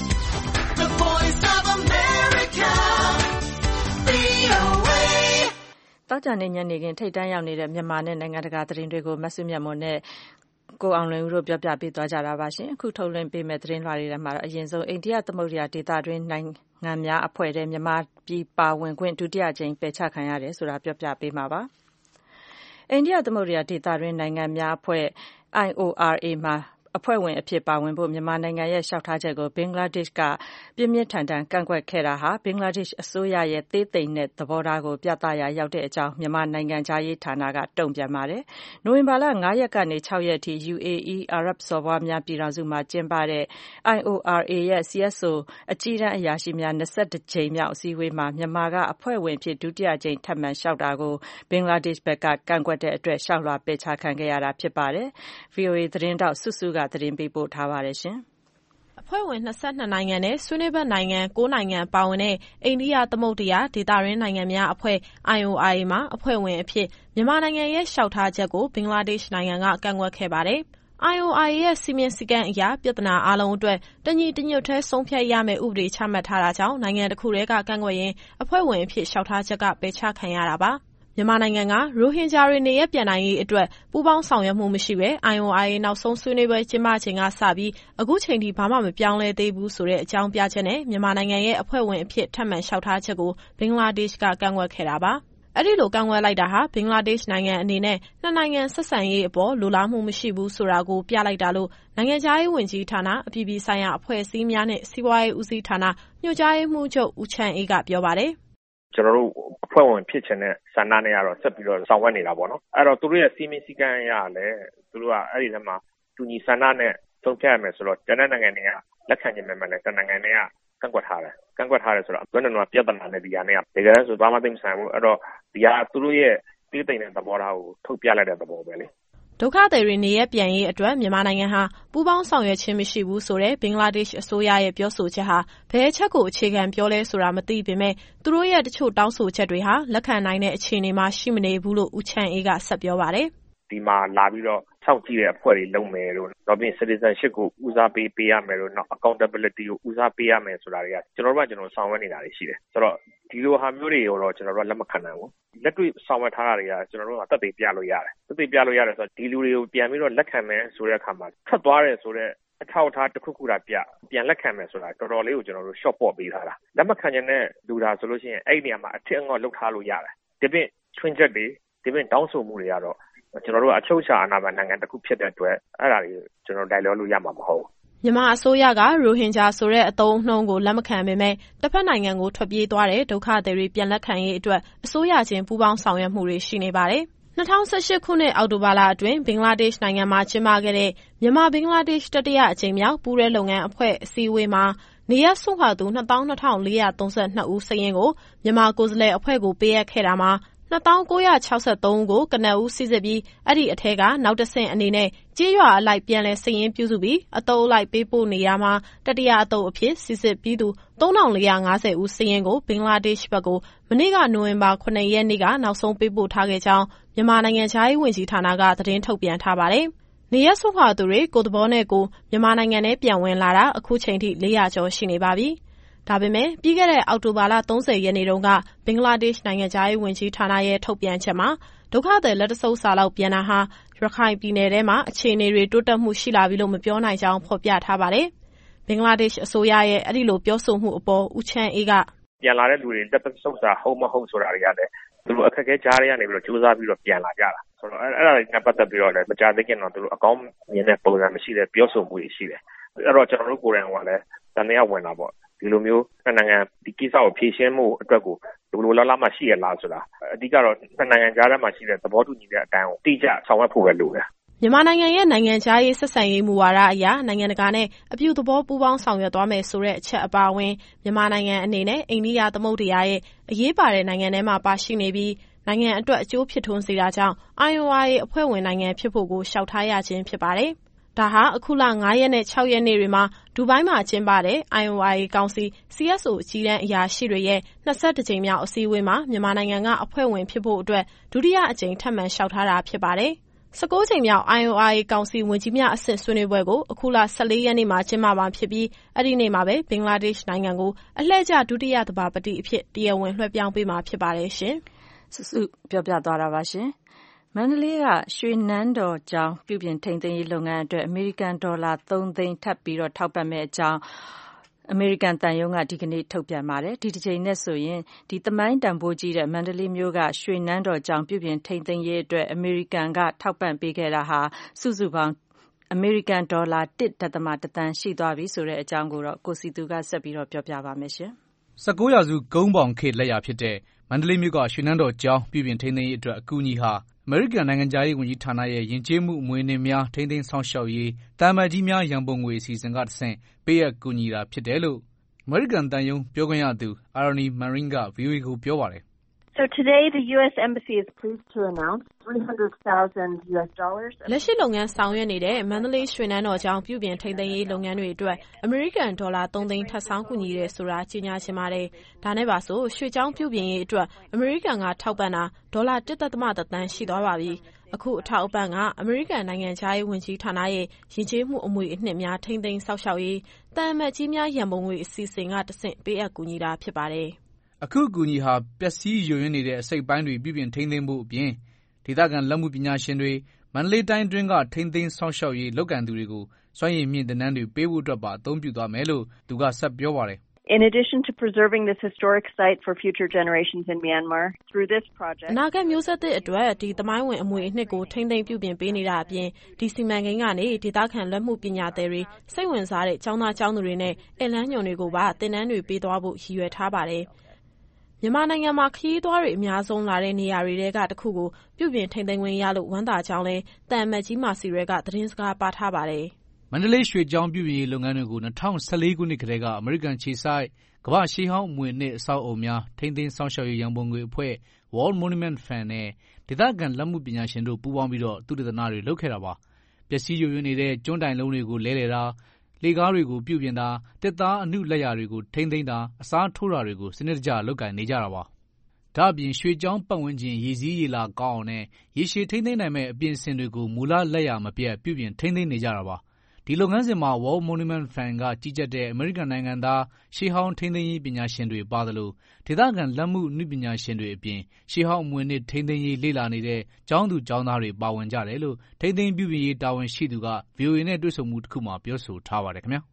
[SPEAKER 4] The Voice of America V O A
[SPEAKER 1] တောက်ကြနေညနေခင်းထိတ်တန်းရောက်နေတဲ့မြန်မာနဲ့နိုင်ငံတကာသတင်းတွေကိုမဆုမြတ်မွန်နဲ့ကိုအောင်လွင်ဦးတို့ပြောပြပေးသွားကြတာပါရှင်အခုထုတ်လွှင့်ပေးမယ့်သတင်းလွှာတွေထဲမှာတော့အရင်ဆုံးအိန္ဒိယသမုဒ္ဒရာဒေသတွင်းနိုင်ငံများအဖွဲ့ထဲမြန်မာပြည်ပါဝင်ခွင့်ဒုတိယကြိမ်ပယ်ချခံရတယ်ဆိုတာပြောပြပေးမှာပါအိန္ဒိယသမုဒ္ဒရာဒေသတွင်းနိုင်ငံများအဖွဲ့ I O R A မှာအဖွဲ့ဝင်အဖြစ်ပါဝင်ဖို့မြန်မာနိုင်ငံရဲ့လျှောက်ထားချက်ကိုဘင်္ဂလားဒေ့ရှ်ကပြင်းပြင်းထန်ထန်ကန့်ကွက်ခဲ့တာဟာဘင်္ဂလားဒေ့ရှ်အစိုးရရဲ့သေးသိမ်တဲ့သဘောထားကိုပြသရာရောက်တဲ့အကြောင်းမြန်မာနိုင်ငံခြားရေးဌာနကတုံ့ပြန်ပါတယ်။နိုဝင်ဘာလငါးရက်ကနေခြောက်ရက်ထိ ယူ အေ အီး အာရပ်စော်ဘွားများပြည်ထောင်စုမှာကျင်းပတဲ့ အိုင် အို အာ အေ ရဲ့ စီ အက်စ် အို အကြီးတန်းအရာရှိများ၂၁ကြိမ်မြောက်အစည်းအဝေးမှာမြန်မာကအဖွဲ့ဝင်အဖြစ်ဒုတိယကြိမ်ထပ်မံလျှောက်တာကိုဘင်္ဂလားဒေ့ရှ်ဘက်ကကန့်ကွက်တဲ့အတွက်လျှောက်လွှာပယ်ချခံခဲ့ရတာဖြစ်ပါတယ်။ ဗွီအိုအေသတင်းထောက်စုစုကသတင်းပေးပို့ထားပါတယ်ရှင်
[SPEAKER 6] ။အဖွဲ့ဝင်၂၂နိုင်ငံနဲ့ဆွေးနွေးဘက်နိုင်ငံ၉နိုင်ငံပါဝင်တဲ့အိန္ဒိယသမုဒ္ဒရာဒေသတွင်းနိုင်ငံများအဖွဲ့ အိုင် အို အာ အေ မှာအဖွဲ့ဝင်အဖြစ်မြန်မာနိုင်ငံရဲ့လျှောက်ထားချက်ကိုဘင်္ဂလားဒေ့ရှ်နိုင်ငံကကန့်ကွက်ခဲ့ပါတယ်။ အိုင် အို အာ အေ ရဲ့စည်းမျဉ်းစည်းကမ်းအရပြဿနာအားလုံးအတွက်တညီတညွတ်တည်းဆုံးဖြတ်ရမယ့်ဥပဒေချမှတ်ထားတာကြောင့်နိုင်ငံတစ်ခုတည်းကကန့်ကွက်ရင်အဖွဲ့ဝင်အဖြစ်လျှောက်ထားချက်ကပယ်ချခံရတာပါ။မြန်မာနိုင်ငံကရိုဟင်ဂျာတွေနေရပ်ပြန်နိုင်ရေးအတွက်ပူးပေါင်းဆောင်ရွက်မှုမရှိဘဲ အိုင် အို အာ အေ နောက်ဆုံးဆွေးနွေးပွဲကျင်းပချိန်ကစပြီးအခုချိန်ထိဘာမှမပြောင်းလဲသေးဘူးဆိုတဲ့အကြောင်းပြချက်နဲ့မြန်မာနိုင်ငံရဲ့အဖွဲ့ဝင်အဖြစ်ထပ်မံလျှောက်ထားချက်ကိုဘင်္ဂလားဒေ့ရှ်ကကန့်ကွက်ခဲ့တာပါ။အဲ့ဒီလိုကန့်ကွက်လိုက်တာဟာဘင်္ဂလားဒေ့ရှ်နိုင်ငံအနေနဲ့နှစ်နိုင်ငံဆက်ဆံရေးအပေါ်လိုလားမှုမရှိဘူးဆိုတာကိုပြလိုက်တာလို့နိုင်ငံခြားရေးဝန်ကြီးဌာနအပြည်ပြည်ဆိုင်ရာအဖွဲ့အစည်းများနဲ့စီးပွားရေးဦးစီးဌာနညွှန်ကြားရေးမှူးချုပ်ဦးချမ်းအေးကပြောပါတယ်
[SPEAKER 3] ။ကျွန်တော်တို့အဖွဲ့ဝင်ဖြစ်ချင်တဲ့ဆန္ဒနဲ့ကတော့ဆက်ပြီးတော့ဆောင်ရွက်နေတာပေါ့နော်။အဲ့တော့သူတို့ရဲ့စီမင်းစည်းကမ်းအရလည်းသူတို့ကအဲ့ဒီထဲမှာတူညီဆန္ဒနဲ့သုံးဖြတ်ရမယ်ဆိုတော့တနင်္လာနိုင်ငံတွေကလက်ခံခြင်းပဲမလဲတနင်္လာနိုင်ငံတွေကကန့်ကွက်ထားတယ်။ကန့်ကွက်ထားတယ်ဆိုတော့ဘယ်နဲ့တော့ပြဿနာနဲ့ဒီဟာနဲ့တကယ်ဆိုဘာမှသိမဆိုင်ဘူး။အဲ့တော့ဒီဟာသူတို့ရဲ့သေးသိမ်တဲ့သဘောထားကိုထုတ်ပြလိုက်တဲ့သဘောပဲလေ
[SPEAKER 6] ။ဒုက္ခသည်တွေနေရပြန်ရေးအတွက်မြန်မာနိုင်ငံဟာပူးပေါင်းဆောင်ရွက်ခြင်းမရှိဘူးဆိုတဲ့ဘင်္ဂလားဒေ့ရှ်အစိုးရရဲ့ပြောဆိုချက်ဟာဘယ်အချက်ကိုအခြေခံပြောလဲဆိုတာမသိပေမဲ့သူတို့ရဲ့တချို့တောင်းဆိုချက်တွေဟာလက်ခံနိုင်တဲ့အခြေအနေမှာရှိမနေဘူးလို့ဦးချမ်းအေးကဆက်ပြောပါတယ်
[SPEAKER 3] ။ဒီမှာလာပြီးတော့စောင့်ကြည့်တဲ့အဖွဲ့တွေလုပ်မယ်လို့နောက်ပြီး citizenship ကိုဦးစားပေးပေးရမယ်လို့နောက် accountability ကိုဦးစားပေးရမယ်ဆိုတာတွေကကျွန်တော်တို့ကကျွန်တော်ဆောင်ရွက်နေတာတွေရှိတယ်။ဆိုတော့ဒီလိုဟာမျိုးတွေကိုတော့ကျွန်တော်တို့ကလက်မခံနိုင်ဘူး။လက်တွေ့ဆောင်ရွက်ထားတာတွေကကျွန်တော်တို့ကသက်သေပြလို့ရတယ်။သက်သေပြလို့ရတယ်ဆိုတော့ဒီလူတွေကိုပြန်ပြီးတော့လက်ခံမယ်ဆိုတဲ့အခါမှာထွက်သွားတယ်ဆိုတော့အထောက်အထားတစ်ခုခုတာပြပြန်လက်ခံမယ်ဆိုတာတော်တော်လေးကိုကျွန်တော်တို့ short ပေါ့ပေးထားတာ။လက်မခံခြင်းနဲ့လူတာဆိုလို့ရှိရင်အဲ့ဒီနေရာမှာအထက်အငေါ့လှုပ်ထားလို့ရတယ်။ဒီပြင်ချွင်းချက်တွေဒီပြင်တောင်းဆိုမှုတွေကတော့ကျွန်တော်တို့အချုပ်အခြာအာဏာပိုင်နိုင်ငံတစ်ခုဖြစ်တဲ့အတွက်အဲ့ဒါတွေကျွန်တော်တိုင်းပြောလို့ရမှာမဟုတ်
[SPEAKER 6] ဘူးမြန်မာအစိုးရကရိုဟင်ဂျာဆိုတဲ့အသုံးအနှုန်းကိုလက်မခံပေမဲ့တစ်ဖက်နိုင်ငံကိုထွက်ပြေးသွားတဲ့ဒုက္ခသည်တွေပြန်လက်ခံရေးအတွက်အစိုးရချင်းပူးပေါင်းဆောင်ရွက်မှုတွေရှိနေပါတယ်။၂၀၁၈ခုနှစ်အောက်တိုဘာလအတွင်းဘင်္ဂလားဒေ့ရှ်နိုင်ငံမှာကျင်းပခဲ့တဲ့မြန်မာဘင်္ဂလားဒေ့ရှ်တတိယအကြိမ်မြောက်ပူးတွဲလုပ်ငန်းအဖွဲ့အစည်းအဝေးမှာနေရပ်စွန့်ခွာသူနှစ်သောင်းနှစ်ထောင်လေးရာသုံးဆယ်နှစ်ဦးစာရင်းကိုမြန်မာကိုယ်စားလှယ်အဖွဲ့ကိုပေးအပ်ခဲ့တာမှာနှစ်သောင်းကိုးရာခြောက်ဆယ်သုံးဦးကိုကနဦးစိစစ်ပြီးအဲ့ဒီအထက်ကနောက်တစ်ဆင့်အနေနဲ့ကြေးရွာအလိုက်ပြန်လည်စာရင်းပြုစုပြီးအတုပ်အလိုက်ပေးပို့နေရမှာတတိယအတုပ်အဖြစ်စိစစ်ပြီးသူသုံးထောင်လေးရာငါးဆယ်ဦးစာရင်းကိုဘင်္ဂလားဒေ့ရှ်ဘက်ကိုမနေ့ကနိုဝင်ဘာခုနှစ်ရက်နေ့ကနောက်ဆုံးပေးပို့ထားခဲ့ကြောင်းမြန်မာနိုင်ငံခြားရေးဝန်ကြီးဌာနကသတင်းထုတ်ပြန်ထားပါတယ်။နေရပ်စွန့်ခွာသူတွေကိုယ်သဘောနဲ့ကိုမြန်မာနိုင်ငံထဲပြန်ဝင်လာတာအခုချိန်ထိလေးရာကျော်ရှိနေပါပြီ။ဒါပေမဲ့ပြီးခဲ့တဲ့အောက်တိုဘာလသုံးဆယ်ရက်နေ့တုန်းကဘင်္ဂလားဒေ့ရှ်နိုင်ငံခြားရေးဝန်ကြီးဌာနရဲ့ထုတ်ပြန်ချက်မှာဒုက္ခသည်လက်တဆုပ်စာလောက်ပြန်တာဟာရခိုင်ပြည်နယ်ထဲမှာအခြေအနေတွေတိုးတက်မှုရှိလာပြီလို့မပြောနိုင်ကြောင်းဖော်ပြထားပါတယ်။ဘင်္ဂလားဒေ့ရှ်အစိုးရရဲ့အဲ့ဒီလိုပြောဆိုမှုအပေါ်ဦးချမ်းအေးက
[SPEAKER 3] ပြန်လာတဲ့လူတွေလက်တဆုပ်စာဟုတ်မဟုတ်ဆိုတာတွေကလည်းသူတို့အခက်အခဲကြားရနေပြီးတော့စူးစမ်းပြီးတော့ပြန်လာကြတာဆိုတော့အဲ့အဲ့ဒါတွေနဲ့ပတ်သက်ပြီးတော့လည်းမကြားသိခင်တော့သူတို့အကောင်းမြင်တဲ့ပုံစံမရှိတဲ့ပြောဆိုမှုတွေရှိတယ်။အဲ့တော့ကျွန်တော်တို့ကိုယ်တိုင်ကလည်းတန်တရားဝင်လာပေါ့ဒီလိုမျိုးနိုင်ငံဒီကိစ္စကိုဖြေရှင်းမှုအတွက်ကိုဘယ်လိုလားလားမှရှိရလားဆိုတာအဓိကတော့နိုင်ငံကြားထဲမှာရှိတဲ့သဘောတူညီတဲ့အတိုင်းကိုတိကျဆောင်ရွက်ဖို့ပဲလိုတယ်
[SPEAKER 6] မြန်မာနိုင်ငံရဲ့နိုင်ငံခြားရေးဆက်ဆံရေးမူဝါဒအရနိုင်ငံတကာနဲ့အပြုသဘောပူးပေါင်းဆောင်ရွက်သွားမယ်ဆိုတဲ့အချက်အပါအဝင်မြန်မာနိုင်ငံအနေနဲ့အိန္ဒိယသမုဒ္ဒရာရဲ့အရေးပါတဲ့နိုင်ငံထဲမှာပါရှိနေပြီးနိုင်ငံအတွက်အကျိုးဖြစ်ထွန်းစေတာကြောင့် အိုင် အို အာ အေ အဖွဲ့ဝင်နိုင်ငံဖြစ်ဖို့ကိုလျှောက်ထားရခြင်းဖြစ်ပါတယ်။ဒါဟာအခုလငါးရက်နဲ့ခြောက်ရက်နေ့တွေမှာဒူဘိုင်းမှာကျင်းပတဲ့ အိုင် အို အာ အေ ကောင်စီ စီ အက်စ် အို အကြီးတန်းအရာရှိတွေရဲ့၂၁ကြိမ်မြောက်အစည်းအဝေးမှာမြန်မာနိုင်ငံကအဖွဲ့ဝင်ဖြစ်ဖို့အတွက်ဒုတိယအကြိမ်ထပ်မံလျှောက်ထားတာဖြစ်ပါတယ်။၁၉ကြိမ်မြောက် အိုင် အို အာ အေ ကောင်စီဝန်ကြီးများအဆင့်ဆွေးနွေးပွဲကိုအခုလ၁၄ရက်နေ့မှာကျင်းပမှာဖြစ်ပြီးအဲ့ဒီနေ့မှာပဲဘင်္ဂလားဒေ့ရှ်နိုင်ငံကိုအလှည့်ကျဒုတိယသဘာပတိအဖြစ်တရားဝင်လွှဲပြောင်းပေးမှာဖြစ်ပါတယ်ရှင်
[SPEAKER 1] ။စုစုပြောပြသွားတာပါရှင်။မန္တလေးကရွှေနန်းတော်ကျောင်းပြုပြင်ထိန်းသိမ်းရေးလုပ်ငန်းအတွက်အမေရိကန်ဒေါ်လာသုံးသိန်းထပ်ပြီးတော့ထောက်ပံ့မယ့်အကြောင်းအမေရိကန်သံရုံးကဒီကနေ့ထုတ်ပြန်ပါတယ်။ဒီတစ်ချိန်နဲ့ဆိုရင်ဒီသမိုင်းတန်ဖိုးကြီးတဲ့မန္တလေးမြို့ကရွှေနန်းတော်ကျောင်းပြုပြင်ထိန်းသိမ်းရေးအတွက်အမေရိကန်ကထောက်ပံ့ပေးခဲ့တာဟာစုစုပေါင်းအမေရိကန်ဒေါ်လာတစ်ဒသမ တစ်သန်းရှိသွားပြီဆိုတဲ့အကြောင်းကိုတော့ကိုစီသူကဆက်ပြီးတော့ပြောပြပါမယ်ရှင်
[SPEAKER 7] ။၁၉ရာစုကုန်းပေါင်ခေတ်လက်ရာဖြစ်တဲ့မန္တလေးမြို့ကရွှေနန်းတော်ကျောင်းပြုပြင်ထိန်းသိမ်းရေးအတွက်အကူအညီဟာအမေရိကန်နိုင်ငံခြားရေးဝန်ကြီးဌာနရဲ့ယဉ်ကျေးမှုအမွေအနှစ်များထိန်းသိမ်းစောင့်ရှောက်ရေးတန်မတ်ကြီးများရန်ပုံငွေအစီအစဉ်ကတဆင့်ပေးအပ်ကူညီတာဖြစ်တယ်လို့အမေရိကန်သံရုံးပြောခွင့်ရသူ Arnie Marin က ဗွီအိုအေ ကိုပြောပါတယ်
[SPEAKER 8] So today the U S Embassy is pleased to announce three hundred thousand U S dollars
[SPEAKER 6] လက်ရှိလုပ်ငန်းဆောင်ရွက်နေတဲ့မန္တလေးရွှေနန်းတော်ကျောင်းပြုပြင်ထိန်းသိမ်းရေးလုပ်ငန်းတွေအတွက်အမေရိကန်ဒေါ်လာသုံးသိန်းထပ်ဆောင်းကူညီရဲဆိုတာကြေညာချင်ပါတယ်။ဒါနဲ့ပါဆိုရွှေကျောင်းပြုပြင်ရေးအတွက်အမေရိကန်ကထောက်ပံ့တာဒေါ်လာတစ်ဒသမတစ်သန်းရှိသွားပါပြီ။အခုအထောက်အပံ့ကအမေရိကန်နိုင်ငံခြားရေးဝန်ကြီးဌာနရဲ့ယဉ်ကျေးမှုအမွေအနှစ်များထိန်းသိမ်းစောင့်ရှောက်ရေးတန်မတ်ကြီးများရန်ပုံငွေအစီအစဉ်ကတဆင့်ပေးအပ်ကူညီတာဖြစ်ပါတယ်။
[SPEAKER 7] အခုအကူအညီဟာပျက်စီးယိုယွင်းနေတဲ့အစိတ်ပိုင်းတွေပြုပြင်ထိန်းသိမ်းဖို့အပြင်ဒေသခံလက်မှုပညာရှင်တွေမန္တလေးတိုင်းအတွင်းကထိန်းသိမ်းစောင့်ရှောက်ရေးလုပ်ကိုင်သူတွေကိုစွမ်းရည်မြင့်သင်တန်းတွေပေးဖို့အတွက်ပါအသုံးပြုသွားမယ်လို့သူကဆက်ပြောပါတယ်
[SPEAKER 8] In addition to preserving this historic site for future generations in Myanmar, through this project,
[SPEAKER 6] အနာဂတ်မျိုးဆက်သစ်အတွက်ဒီသမိုင်းဝင်အမွေအနှစ်ကိုထိန်းသိမ်းပြုပြင်ပေးနေတာအပြင်ဒီစီမံကိန်းကနေဒေသခံလက်မှုပညာသည်တွေစိတ်ဝင်စားတဲ့ကျောင်းသားကျောင်းသူတွေနဲ့ဧည့်လမ်းညွှန်တွေကိုပါသင်တန်းတွေပေးသွားဖို့ရည်ရွယ်ထားပါတယ်။မြန်မာနိုင်ငံမှာခရီးသွားတွေအများဆုံးလာတဲ့နေရာတွေထဲကတစ်ခုကိုပြုပြင်ထိန်းသိမ်းခွင့်ရလို့ဝမ်းသာကြောင်းလဲတန်အမတ်ကြီးမာစီရဲကသတင်းစကားပါထားပါတယ်
[SPEAKER 7] ။မန္တလေးရွှေကျောင်းပြုပြင်ရေးလုပ်ငန်းတွေကို၂၀၁၄ခုနှစ်ကတည်းကအမေရိကန်ခြေစိုက်ကမ္ဘာရှေးဟောင်းအမွေအနှစ်အဆောက်အအုံများထိန်းသိမ်းစောင့်ရှောက်ရေးရန်ပုံငွေအဖွဲ့ World Monument Fund နဲ့ဒေသခံလက်မှုပညာရှင်တို့ပူးပေါင်းပြီးတော့သုတေသနတွေလုပ်ခဲ့တာပါ။ပျက်စီးယိုယွင်းနေတဲ့ကျွန်းတိုင်လုံးတွေကိုလဲလှယ်တာလေကားတွေကိုပြုပြင်တာတစ်သားအနုလက်ရာတွေကိုထိန်းသိမ်းတာအစားထိုးတာတွေကိုစနစ်တကျလုပ်ကိုင်နေကြတာပါ။ဒါ့အပြင်ရွှေကျောင်းပတ်ဝန်းကျင်ရေစီးရေလာကောင်းအောင်နဲ့ရေရှည်ထိန်းသိမ်းနိုင်မဲ့အပြင်အဆင်တွေကိုမူလလက်ရာမပြတ်ပြုပြင်ထိန်းသိမ်းနေကြတာပါ။ဒီလုပ်ငန်းစဉ်မှာ World Monument Fund ကကြီးကြပ်တဲ့အမေရိကန်နိုင်ငံသားရှေးဟောင်းထိန်းသိမ်းရေးပညာရှင်တွေပါသလိုဒေသခံလက်မှုနည်းပညာရှင်တွေအပြင်ရှေးဟောင်းအမွေအနှစ်ထိန်းသိမ်းရေးလေ့လာနေတဲ့ကျောင်းသူကျောင်းသားတွေပါဝင်ကြတယ်လို့ထိန်းသိမ်းပြုပြင်ရေးတာဝန်ရှိသူက ဗွီအိုအေနဲ့တွေ့ဆုံမှုတစ်ခုမှာပြောဆိုထားပါတယ်ခင်ဗျာ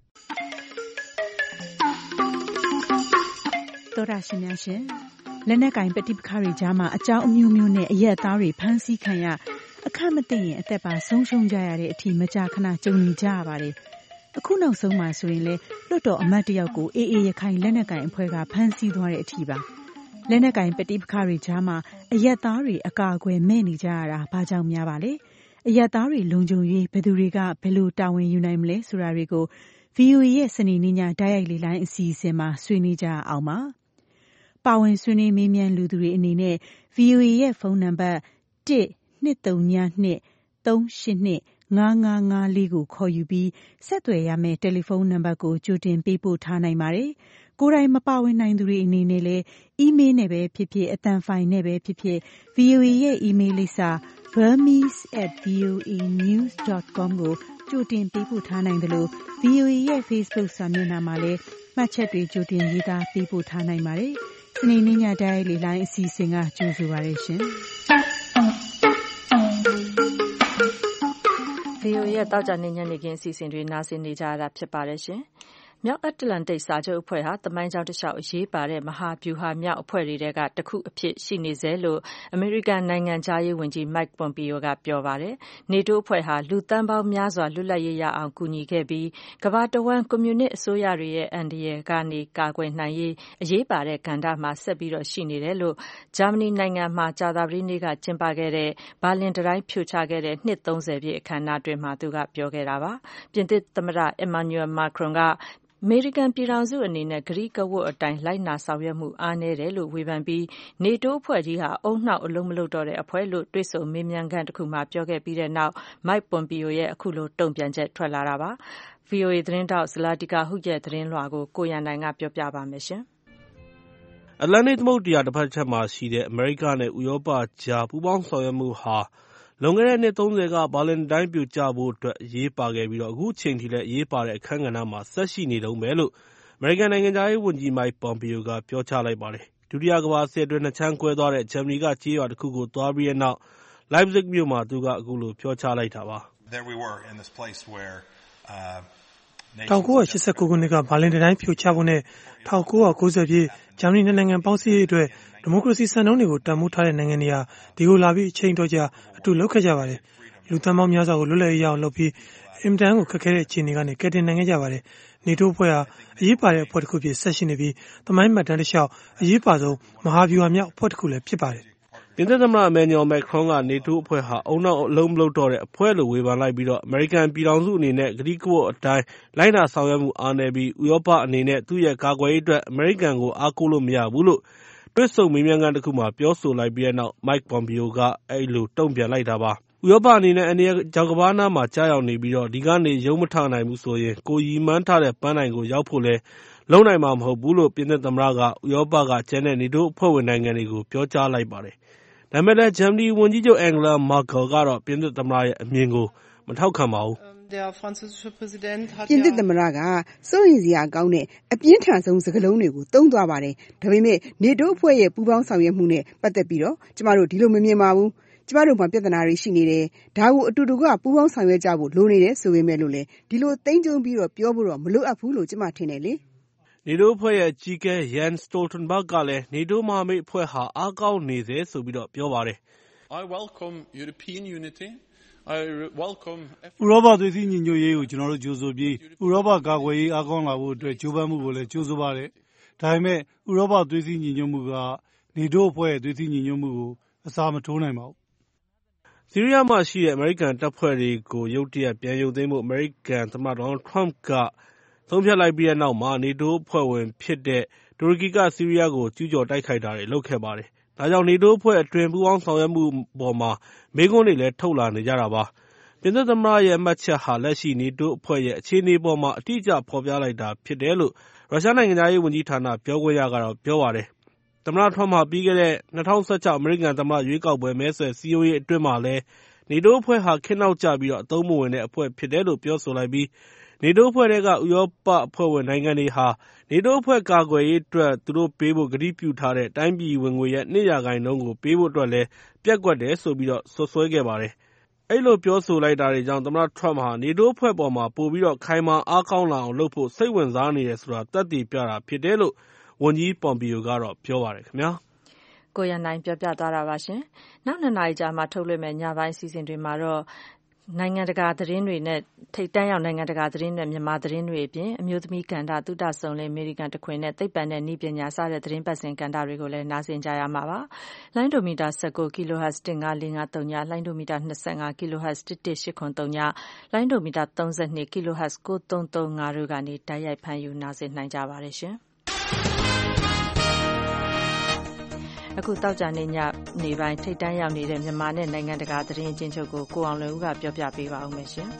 [SPEAKER 9] ။သောတာရှင်များရှင်လက်နက်ကင်ပဋိပက္ခတွေကြားမှာအကြောင်းအမျိုးမျိုးနဲ့အရက်သားတွေဖမ်းဆီးခံရအခက်မသိရင်အသက်ပါဆုံးရှုံးကြရတဲ့အထိမကြာခဏကြုံနေကြရပါတယ်။အခုနောက်ဆုံးမှာဆိုရင်လေလွတ်တော်အမတ်တယောက်ကိုအေးအေးရခိုင်လက်နက်ကင်အဖွဲ့ကဖမ်းဆီးသွားတဲ့အထိပါ။လက်နက်ကင်ပဋိပက္ခတွေကြားမှာအရက်သားတွေအကာအကွယ်မဲ့နေကြရတာဘာကြောင့်များပါလဲ။အရက်သားတွေလုံခြုံရေးဘယ်သူတွေကဘယ်လိုတာဝန်ယူနိုင်မလဲဆိုတာတွေကို ဗီအိုအေ ရဲ့စနေနေ့ညတိုက်ရိုက်လေလိုင်းအစီအစဉ်မှာဆွေးနွေးကြအောင်ပါ။ပါဝင်ဆွေးနွေးမေးမြန်းလူသူတွေအနေနဲ့ ဗီအိုအေ ရဲ့ဖုန်းနံပါတ်တစ်နှစ်သုံးညနှစ်သုံးရှစ်နှစ်ငါးငါးငါးလေးကိုခေါ်ယူပြီးဆက်သွယ်ရမယ့်တယ်လီဖုန်းနံပါတ်ကိုကြိုတင်ပေးပို့ထားနိုင်ပါတယ်။ကိုယ်တိုင်မပါဝင်နိုင်သူတွေအနေနဲ့လည်းအီးမေးလ်နဲ့ပဲဖြစ်ဖြစ်အသံဖိုင်နဲ့ပဲဖြစ်ဖြစ် ဗီအိုအေ ရဲ့အီးမေးလ်လိပ်စာ burmese at voa news dot com ကိုကြိုတင်ပေးပို့ထားနိုင်တယ်လို့ ဗီအိုအေ ရဲ့ Facebook စာမျက်နှာမှာလည်းမှတ်ချက်တွေကြိုတင်ရေးသားပေးပို့ထားနိုင်ပါတယ်။စနေနေ့ညတိုက်လေလိုင်းအစီအစဉ်ကကြိုဆိုပါရရှင်။
[SPEAKER 1] ဗီအိုအေရဲ့တောက်ကြနေညနေခင်းအစီအစဉ်တွေနားဆင်နေကြရတာဖြစ်ပါတယ်ရှင်။မြောက်အတ္တလန်တိတ်စာချုပ်အဖွဲ့ဟာသမိုင်းကြောင်းတစ်လျှောက်အရေးပါတဲ့မဟာဗျူဟာမြောက်အဖွဲ့တွေကတစ်ခုအဖြစ်ရှိနေစေလို့အမေရိကန်နိုင်ငံသားရေးဝန်ကြီး Mike Pompeo ကပြောပါတယ်။ NATO အဖွဲ့ဟာလူသန်းပေါင်းများစွာလွတ်လပ်ရေးရအောင်ကူညီခဲ့ပြီးကမ္ဘာတဝန်းကွန်မြူနစ်အစိုးရတွေရဲ့အန္တရာယ်ကနေကာကွယ်နိုင်ရေးအရေးပါတဲ့ကဏ္ဍမှာဆက်ပြီးတော့ရှိနေတယ်လို့ဂျာမနီနိုင်ငံမှာကြာသပတေးနေ့ကကျင်းပခဲ့တဲ့ဘာလင်တံတိုင်းဖြိုချခဲ့တဲ့နှစ်သုံးဆယ်ပြည့်အခမ်းအနားတွင်မှာသူကပြောခဲ့တာပါ။ပြင်သစ်သမ္မတ Emmanuel Macron ကအမေရိကန်ပြည်ထောင်စုအနေနဲ့ဂရိကဝတ်အတိုင်းလိုက်နာဆောင်ရွက်မှုအားနည်းတယ်လို့ဝေဖန်ပြီးနေတိုးအဖွဲ့ကြီးဟာအုံနှောက်အလုံးမလုံးတော့တဲ့အဖွဲ့လို့တွေ့ဆုံမေးမြန်းခန်းတစ်ခုမှာပြောခဲ့ပြီးတဲ့နောက် Mike Pompeo ရဲ့အခုလိုတုံ့ပြန်ချက်ထွက်လာတာပါ။ ဗီအိုအေသတင်းတောက်ဇလာတီကာဟုရဲ့သတင်းလွှာကိုကိုရန်နိုင်ကပြောပြပါမယ်ရှင်
[SPEAKER 10] ။အတ္တလန္တိတ်သမုဒ္ဒရာတစ်ဖက်ခြမ်းမှာရှိတဲ့အမေရိကနဲ့ဥရောပကြားပူးပေါင်းဆောင်ရွက်မှုဟာလွန်ခဲ့တဲ့နှစ်သုံးဆယ်ကဘာလင်တံတိုင်းပြိုကျဖို့အတွက်အရေးပါခဲ့ပြီးတော့အခုချိန်ထိလည်းအရေးပါတဲ့အခန်းကဏ္ဍမှာဆက်ရှိနေတုန်းပဲလို့အမေရိကန်နိုင်ငံခြားရေးဝန်ကြီး Mike Pompeo ကပြောကြားလိုက်ပါတယ်။ဒုတိယကမ္ဘာစစ်အတွင်းနှစ်ချမ်းကွဲသွားတဲ့ဂျာမနီကကျေးရွာတစ်ခုကိုသွားပြီးတဲ့နောက် Leipzig မြို့မှာသူကအခုလိုပြောကြားလိုက်တာပါ
[SPEAKER 2] ။၁၉၈၉ခုနှစ်ကဘာလင်တံတိုင်းပြိုကျဖို့နဲ့၁၉၉၀ပြည့်ဂျာမနီနှစ်နိုင်ငံပေါင်းစည်းရေးအတွက်ဒီမိုကရေစီစံနှုန်းတွေကိုတန်ဖိုးထားတဲ့နိုင်ငံတွေဟာဒီကိုလာပြီးအချိန်တော်ကြာအတူလုပ်ခဲ့ကြပါတယ်။လူသန်းပေါင်းများစွာကိုလွတ်လပ်ရေးရအောင်လုပ်ပြီးအအင်မတန်ကိုခက်ခဲတဲ့အခြေအနေကနေကယ်တင်နိုင်ခဲ့ကြပါတယ်။ နေတိုးအဖွဲ့ဟာအရေးပါတဲ့အဖွဲ့တစ်ခုဖြစ်ဆက်ရှိနေပြီးသမိုင်းမှတ်တမ်းတစ်လျှောက်အရေးပါဆုံးမဟာဗျူဟာမြောက်အဖွဲ့တစ်ခုလည်းဖြစ်ပါတယ်
[SPEAKER 10] ။ပြင်သစ်သမ္မတ Emmanuel Macron ကနေတိုးအဖွဲ့ဟာအုံနောက်အလုံးမလုပ်တော့တဲ့အဖွဲ့လို့ဝေဖန်လိုက်ပြီးတော့အမေရိကန်ပြည်ထောင်စုအနေနဲ့ကတိကဝတ်အတိုင်းလိုက်နာဆောင်ရွက်မှုအားနည်းပြီးဥရောပအနေနဲ့သူ့ရဲ့ကာကွယ်ရေးအတွက်အမေရိကန်ကိုအားကိုးလို့မရဘူးလို့တွေ့ဆုံမေးမြန်းခန်းတစ်ခုမှာပြောဆိုလိုက်ပြီးတဲ့နောက် Mike Pompeo ကအဲ့လိုတုံ့ပြန်လိုက်တာပါ။ဥရောပအနေနဲ့အနေနဲ့ကြောင်ကဘာနားမှာကြားရောက်နေပြီးတော့ဒီကနေရုံးမထနိုင်ဘူးဆိုရင်ကိုရီမှန်းထားတဲ့ပန်းတိုင်ကိုရောက်ဖို့လဲလုံနိုင်မှာမဟုတ်ဘူးလို့ပြင်သစ်သမ္မတကဥရောပကကျန်တဲ့နေတိုးအဖွဲ့ဝင်နိုင်ငံတွေကိုပြောကြားလိုက်ပါတယ်။ဒါပေမဲ့လည်းဂျာမနီဝန်ကြီးချုပ် Angela Merkel ကတော့ပြင်သစ်သမ္မတရဲ့အမြင်ကိုမထောက်ခံပါဘူး
[SPEAKER 11] ။ပြင်သစ်သမ္မတကစိုးရိမ်စရာကောင်းတဲ့အပြင်းထန်ဆုံးစကားလုံးတွေကိုသုံးသွားပါတယ်။ဒါပေမဲ့နေတိုးအဖွဲ့ရဲ့ပူးပေါင်းဆောင်ရွက်မှုနဲ့ပတ်သက်ပြီးတော့ကျမတို့ဒီလိုမမြင်ပါဘူး။ကျမတို့မှာပြဿနာတွေရှိနေတယ်။ဒါကိုအတူတူကပူးပေါင်းဆောင်ရွက်ကြဖို့လိုနေတယ်ဆိုပေမဲ့လို့လေဒီလိုသိမ့်ကျုံပြီးတော့ပြောဖို့တော့မလိုအပ်ဘူးလို့ကျမထင်တယ်လေ
[SPEAKER 10] ။နေတိုးအဖွဲ့ရဲ့အကြီးအကဲ Jens Stoltenberg ကလည်းနေတိုးမဟာမိတ်အဖွဲ့ဟာအားကောင်းနေစေဆိုပြီးတော့ပြောပါတယ်။
[SPEAKER 12] I welcome European unity. I welcome
[SPEAKER 13] ဥရောပသွေးစည်းညီညွတ်ရေးကိုကျွန်တော်တို့ကြိုဆိုပြီးဥရောပကာကွယ်ရေးအားကောင်းလာဖို့အတွက်ကြိုးပမ်းမှုကိုလည်းကြိုဆိုပါတယ်။ဒါပေမဲ့ဥရောပသွေးစည်းညီညွတ်မှုကနေတိုးအဖွဲ့ရဲ့သွေးစည်းညီညွတ်မှုကိုအစားမထိုးနိုင်ပါဘူး
[SPEAKER 10] ။ဆီးရီးယားမှာရှိတဲ့အမေရိကန်တပ်ဖွဲ့တွေကိုရုတ်တရက်ပြန်ရုပ်သိမ်းဖို့အမေရိကန်သမ္မတဒေါ်နယ်ထရမ့်ကဆုံးဖြတ်လိုက်ပြီးတဲ့နောက်မှာနေတိုးအဖွဲ့ဝင်ဖြစ်တဲ့တူရကီကဆီးရီးယားကိုကျူးကျော်တိုက်ခိုက်တာတွေလုပ်ခဲ့ပါတယ်။ဒါကြောင့်နေတိုးအဖွဲ့အတွင်းပူးပေါင်းဆောင်ရွက်မှုပေါ်မှာမေးခွန်းတွေလည်းထုတ်လာနေကြတာပါ။ပြင်သစ်သမ္မတရဲ့မှတ်ချက်ဟာလက်ရှိနေတိုးအဖွဲ့ရဲ့အခြေအနေပေါ်မှာအတိအကျဖော်ပြလိုက်တာဖြစ်တယ်လို့ရုရှားနိုင်ငံသားရေးဝန်ကြီးဌာနပြောခွင့်ရကတော့ပြောပါတယ်။သမ္မတထရမ့်ဟာပြီးခဲ့တဲ့၂၀၁၆အမေရိကန်သမ္မတရွေးကောက်ပွဲမဲဆွယ်စည်းရုံးရေးအတွင်းမှာလည်းနေတိုးအဖွဲ့ဟာခေတ်နောက်ကျပြီးတော့အသုံးမဝင်တဲ့အဖွဲ့ဖြစ်တယ်လို့ပြောဆိုလိုက်ပြီးနေတိုးအဖွဲ့တွေကဥရောပအဖွဲ့ဝင်နိုင်ငံတွေဟာနေတိုးအဖွဲ့ကာကွယ်ရေးအတွက်သူတို့ပေးဖို့ကတိပြုထားတဲ့တိုင်းပြည်ဝင်ငွေရဲ့၂ရာခိုင်နှုန်းကိုပေးဖို့အတွက်လည်းပျက်ကွက်တယ်ဆိုပြီးတော့ဆွဆွဲခဲ့ပါတယ်။အဲ့လိုပြောဆိုလိုက်တာတွေကြောင့်သမ္မတထရမ့်ဟာနေတိုးအဖွဲ့ပေါ်မှာပို့ပြီးတော့ခိုင်မာအားကောင်းလာအောင်လုပ်ဖို့စိတ်ဝင်စားနေတယ်ဆိုတာသက်သေပြတာဖြစ်တယ်လို့ဝန်ကြီးပွန်ပီယိုကတော့ပြောပါတယ်ခင်ဗျာ
[SPEAKER 1] ။ကိုရန်နိုင်ပြောပြသွားတာပါရှင်။နောက်နှစ်နာရီကြာမှထုတ်လွှင့်မယ့်ညပိုင်းအစီအစဉ်တွေမှာတော့နိုင်ငံတကာသတင်းတွေနဲ့ထိပ်တန်းရောက်နိုင်ငံတကာသတင်းတွေမြန်မာသတင်းတွေအပြင်အမျိုးသမီးကဏ္ဍသုတဆုံလင်းအမေရိကန်တခွင်နဲ့သိပ္ပံနဲ့နည်းပညာစတဲ့သတင်းပတ်စဉ်ကဏ္ဍတွေကိုလည်းနားဆင်ကြရမှာပါ။လိုင်းဒိုမီတာ၁၉ kHz ၁၅၄၅၃ညလိုင်းဒိုမီတာ၂၅ kHz ၁၁၈၇၃ညလိုင်းဒိုမီတာ၃၂ kHz ၉၃၃၅တို့ကနေတိုက်ရိုက်ဖမ်းယူနားဆင်နိုင်ကြပါတယ်ရှင်။အခုတောက်ကြနေညနေပိုင်းထိတ်တန်းရောက်နေတဲ့မြန်မာနဲ့နိုင်ငံတကာသတင်းအချင်းချုပ်ကိုကိုအောင်လွင်ဦးကပြောပြပေးပါဦးမယ်ရှင်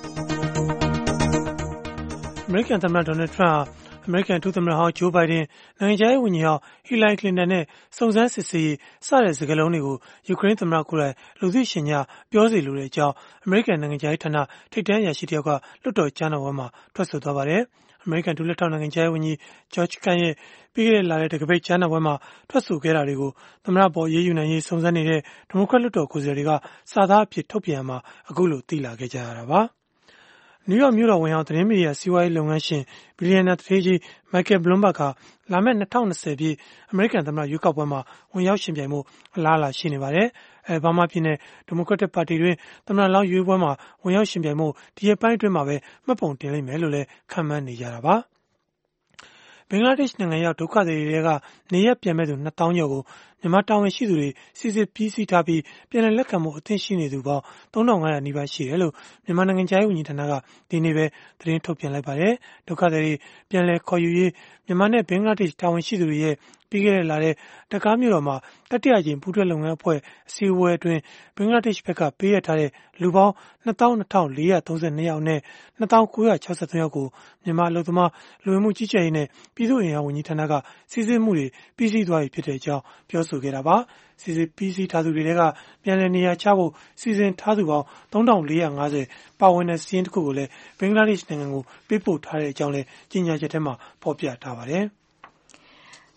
[SPEAKER 2] ။အမေရိကန်သမ္မတဒေါ်နယ်ထရမ့်ဟာအမေရိကန်ဒုသမ္မတဟောင်းဂျိုးဘိုင်ဒန်နိုင်ငံခြားရေးဝန်ကြီးဟောင်းဟီလာရီကလင်တန်နဲ့စုံစမ်းစစ်ဆေးရေးစတဲ့စကားလုံးတွေကိုယူကရိန်းသမ္မတကိုယ်တိုင်လူသိရှင်ကြားပြောစီလိုတဲ့အကြောင်းအမေရိကန်နိုင်ငံခြားရေးဌာနထိပ်တန်းအရာရှိတယောက်ကလွှတ်တော်ကြားနာပွဲမှာထွက်ဆိုသွားပါတယ်။အမေရိကန်ဒုလက်ထောက်နိုင်ငံခြားရေးဝန်ကြီးဂျော့ချ်ကန်ရဲ့ပြီးခဲ့တဲ့လတဲ့တကပိတ်ကြားနာပွဲမှာထွက်ဆိုခဲ့တာတွေကိုသမ္မတပေါ်ရေးယူနိုင်ရေးစုံစမ်းနေတဲ့ဒီမိုကရက်လွှတ်တော်ကိုယ်စားလှယ်တွေကစာသားအဖြစ်ထုတ်ပြန်မှာအခုလိုသိလာခဲ့ကြရတာပါ။နယူးယောက်မြို့တော်ဝန်ဟောင်းသတင်းမီဒီယာစီးပွားရေးလုပ်ငန်းရှင်ဘီလီယံနာသူဌေးကြီးမိုက်ကယ်ဘလွန်းဘတ်ကလာမယ့်၂၀၂၀ပြည့်အမေရိကန်သမ္မတရွေးကောက်ပွဲမှာဝင်ရောက်ရှင်ပြိုင်မှုအလားအလာရှိနေပါတယ်။အဲဘားမားပြည်နယ်ဒီမိုကရက်တစ်ပါတီတွင်သမ္မတလောင်းရွေးပွဲမှာဝင်ရောက်ရှင်ပြိုင်မှုဒီရက်ပိုင်းအတွင်းမှာပဲမှတ်ပုံတင်လိမ့်မယ်လို့လည်းခန့်မှန်းနေကြတာပါ။ဘင်္ဂလားဒေ့ရှ်နိုင်ငံရောက်ဒုက္ခသည်တွေကနေရပ်ပြန်မဲ့သူနှစ်သောင်းကျော်ကိုမြန်မာတာဝန်ရှိသူတွေစီစစ်ပြီးစီးထားပြီးပြန်လည်လက်ခံမှုအသင့်ရှိနေသူပေါင်းသုံးထောင်ငါးရာနီးပါးရှိတယ်လို့မြန်မာနိုင်ငံခြားရေးဝန်ကြီးဌာနကဒီနေ့ပဲသတင်းထုတ်ပြန်လိုက်ပါတယ်။ဒုက္ခသည်တွေပြန်လည်ခေါ်ယူရေးမြန်မာနဲ့ဘင်္ဂလားဒေ့ရှ်တာဝန်ရှိသူတွေရဲ့ပြီးခဲ့တဲ့လတဲ့တကားမြို့တော်မှာတတိယကျင်းပူးတွဲလုပ်ငန်းအဖွဲ့အစည်းအဝေးအတွင်းဘင်္ဂလားဒေ့ရှ်ဘက်ကပေးရထားတဲ့လူပေါင်းနှစ်သောင်းနှစ်ထောင်လေးရာသုံးဆယ်နှစ်ယောက်နဲ့နှစ်သောင်းကိုးရာခြောက်ဆယ်သုံးယောက်ကိုမြန်မာအလုပ်သမားလူဝင်မှုကြီးကြပ်ရေးနဲ့ပြည်သူ့အင်အားဝန်ကြီးဌာနကစီစစ်မှုတွေပြီးစီးသွားပြီဖြစ်တဲ့အကြောင်းပြောဆိုခဲ့တာပါ။စီစစ်ပြီးစီးထားသူတွေကပြန်လည်နေရာချဖို့စီစဉ်ထားသူပေါင်းသုံးထောင်လေးရာငါးဆယ်ပါဝင်တဲ့စီးရင်တစ်ခုကိုလည်းဘင်္ဂလားဒေ့ရှ်နိုင်ငံကိုပေးပို့ထားတဲ့အကြောင်းလည်းကြေညာချက်ထဲမှာဖော်ပြထားပါတယ်။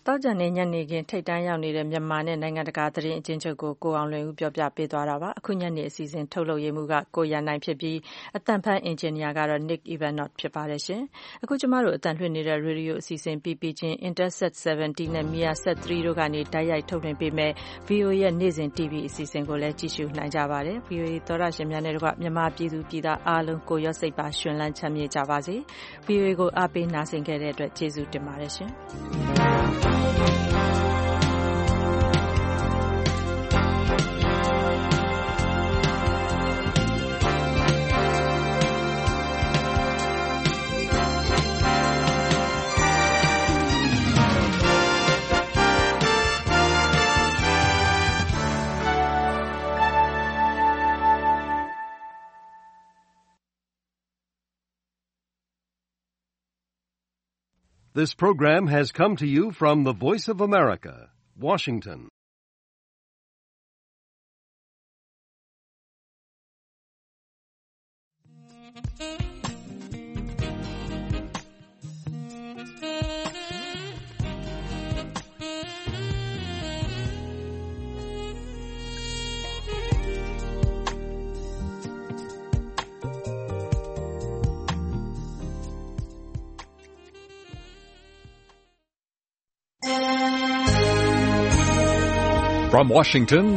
[SPEAKER 1] တောက်ကြနေညနေခင်းထိတ်တန်းရောက်နေတဲ့မြန်မာနဲ့နိုင်ငံတကာသတင်းအကျဉ်းချုပ်ကိုကိုအောင်လွင်ဦးပြောပြပေးသွားတာပါအခုညနေအစီအစဉ်ထုတ်လုပ်ရေးမှုကကိုရန်နိုင်ဖြစ်ပြီးအတန်ဖန်အင်ဂျင်နီယာကတော့ Nick Ivanov ဖြစ်ပါတယ်ရှင်အခုကျမတို့အတန်လွှင့်နေတဲ့ရေဒီယိုအစီအစဉ် P P ချင်း Interset seventy နဲ့ Measat three တို့ကနေတိုက်ရိုက်ထုတ်လွှင့်ပေးမဲ့ V O A ရဲ့နေ့စဉ် T V အစီအစဉ်ကိုလည်းကြည့်ရှုနိုင်ကြပါတယ် V O A သောရရှင်များနဲ့တို့ကမြန်မာပြည်သူပြည်သားအားလုံးကိုရော့စိတ်ပါရှင်လန်းချမ်းမြေ့ကြပါစေ V O A ကိုအားပေးနားဆင်ခဲ့တဲ့အတွက်ကျေးဇူးတင်ပါတယ်ရှင်
[SPEAKER 14] This program has come to you from the Voice of America, Washington.
[SPEAKER 15] From Washington,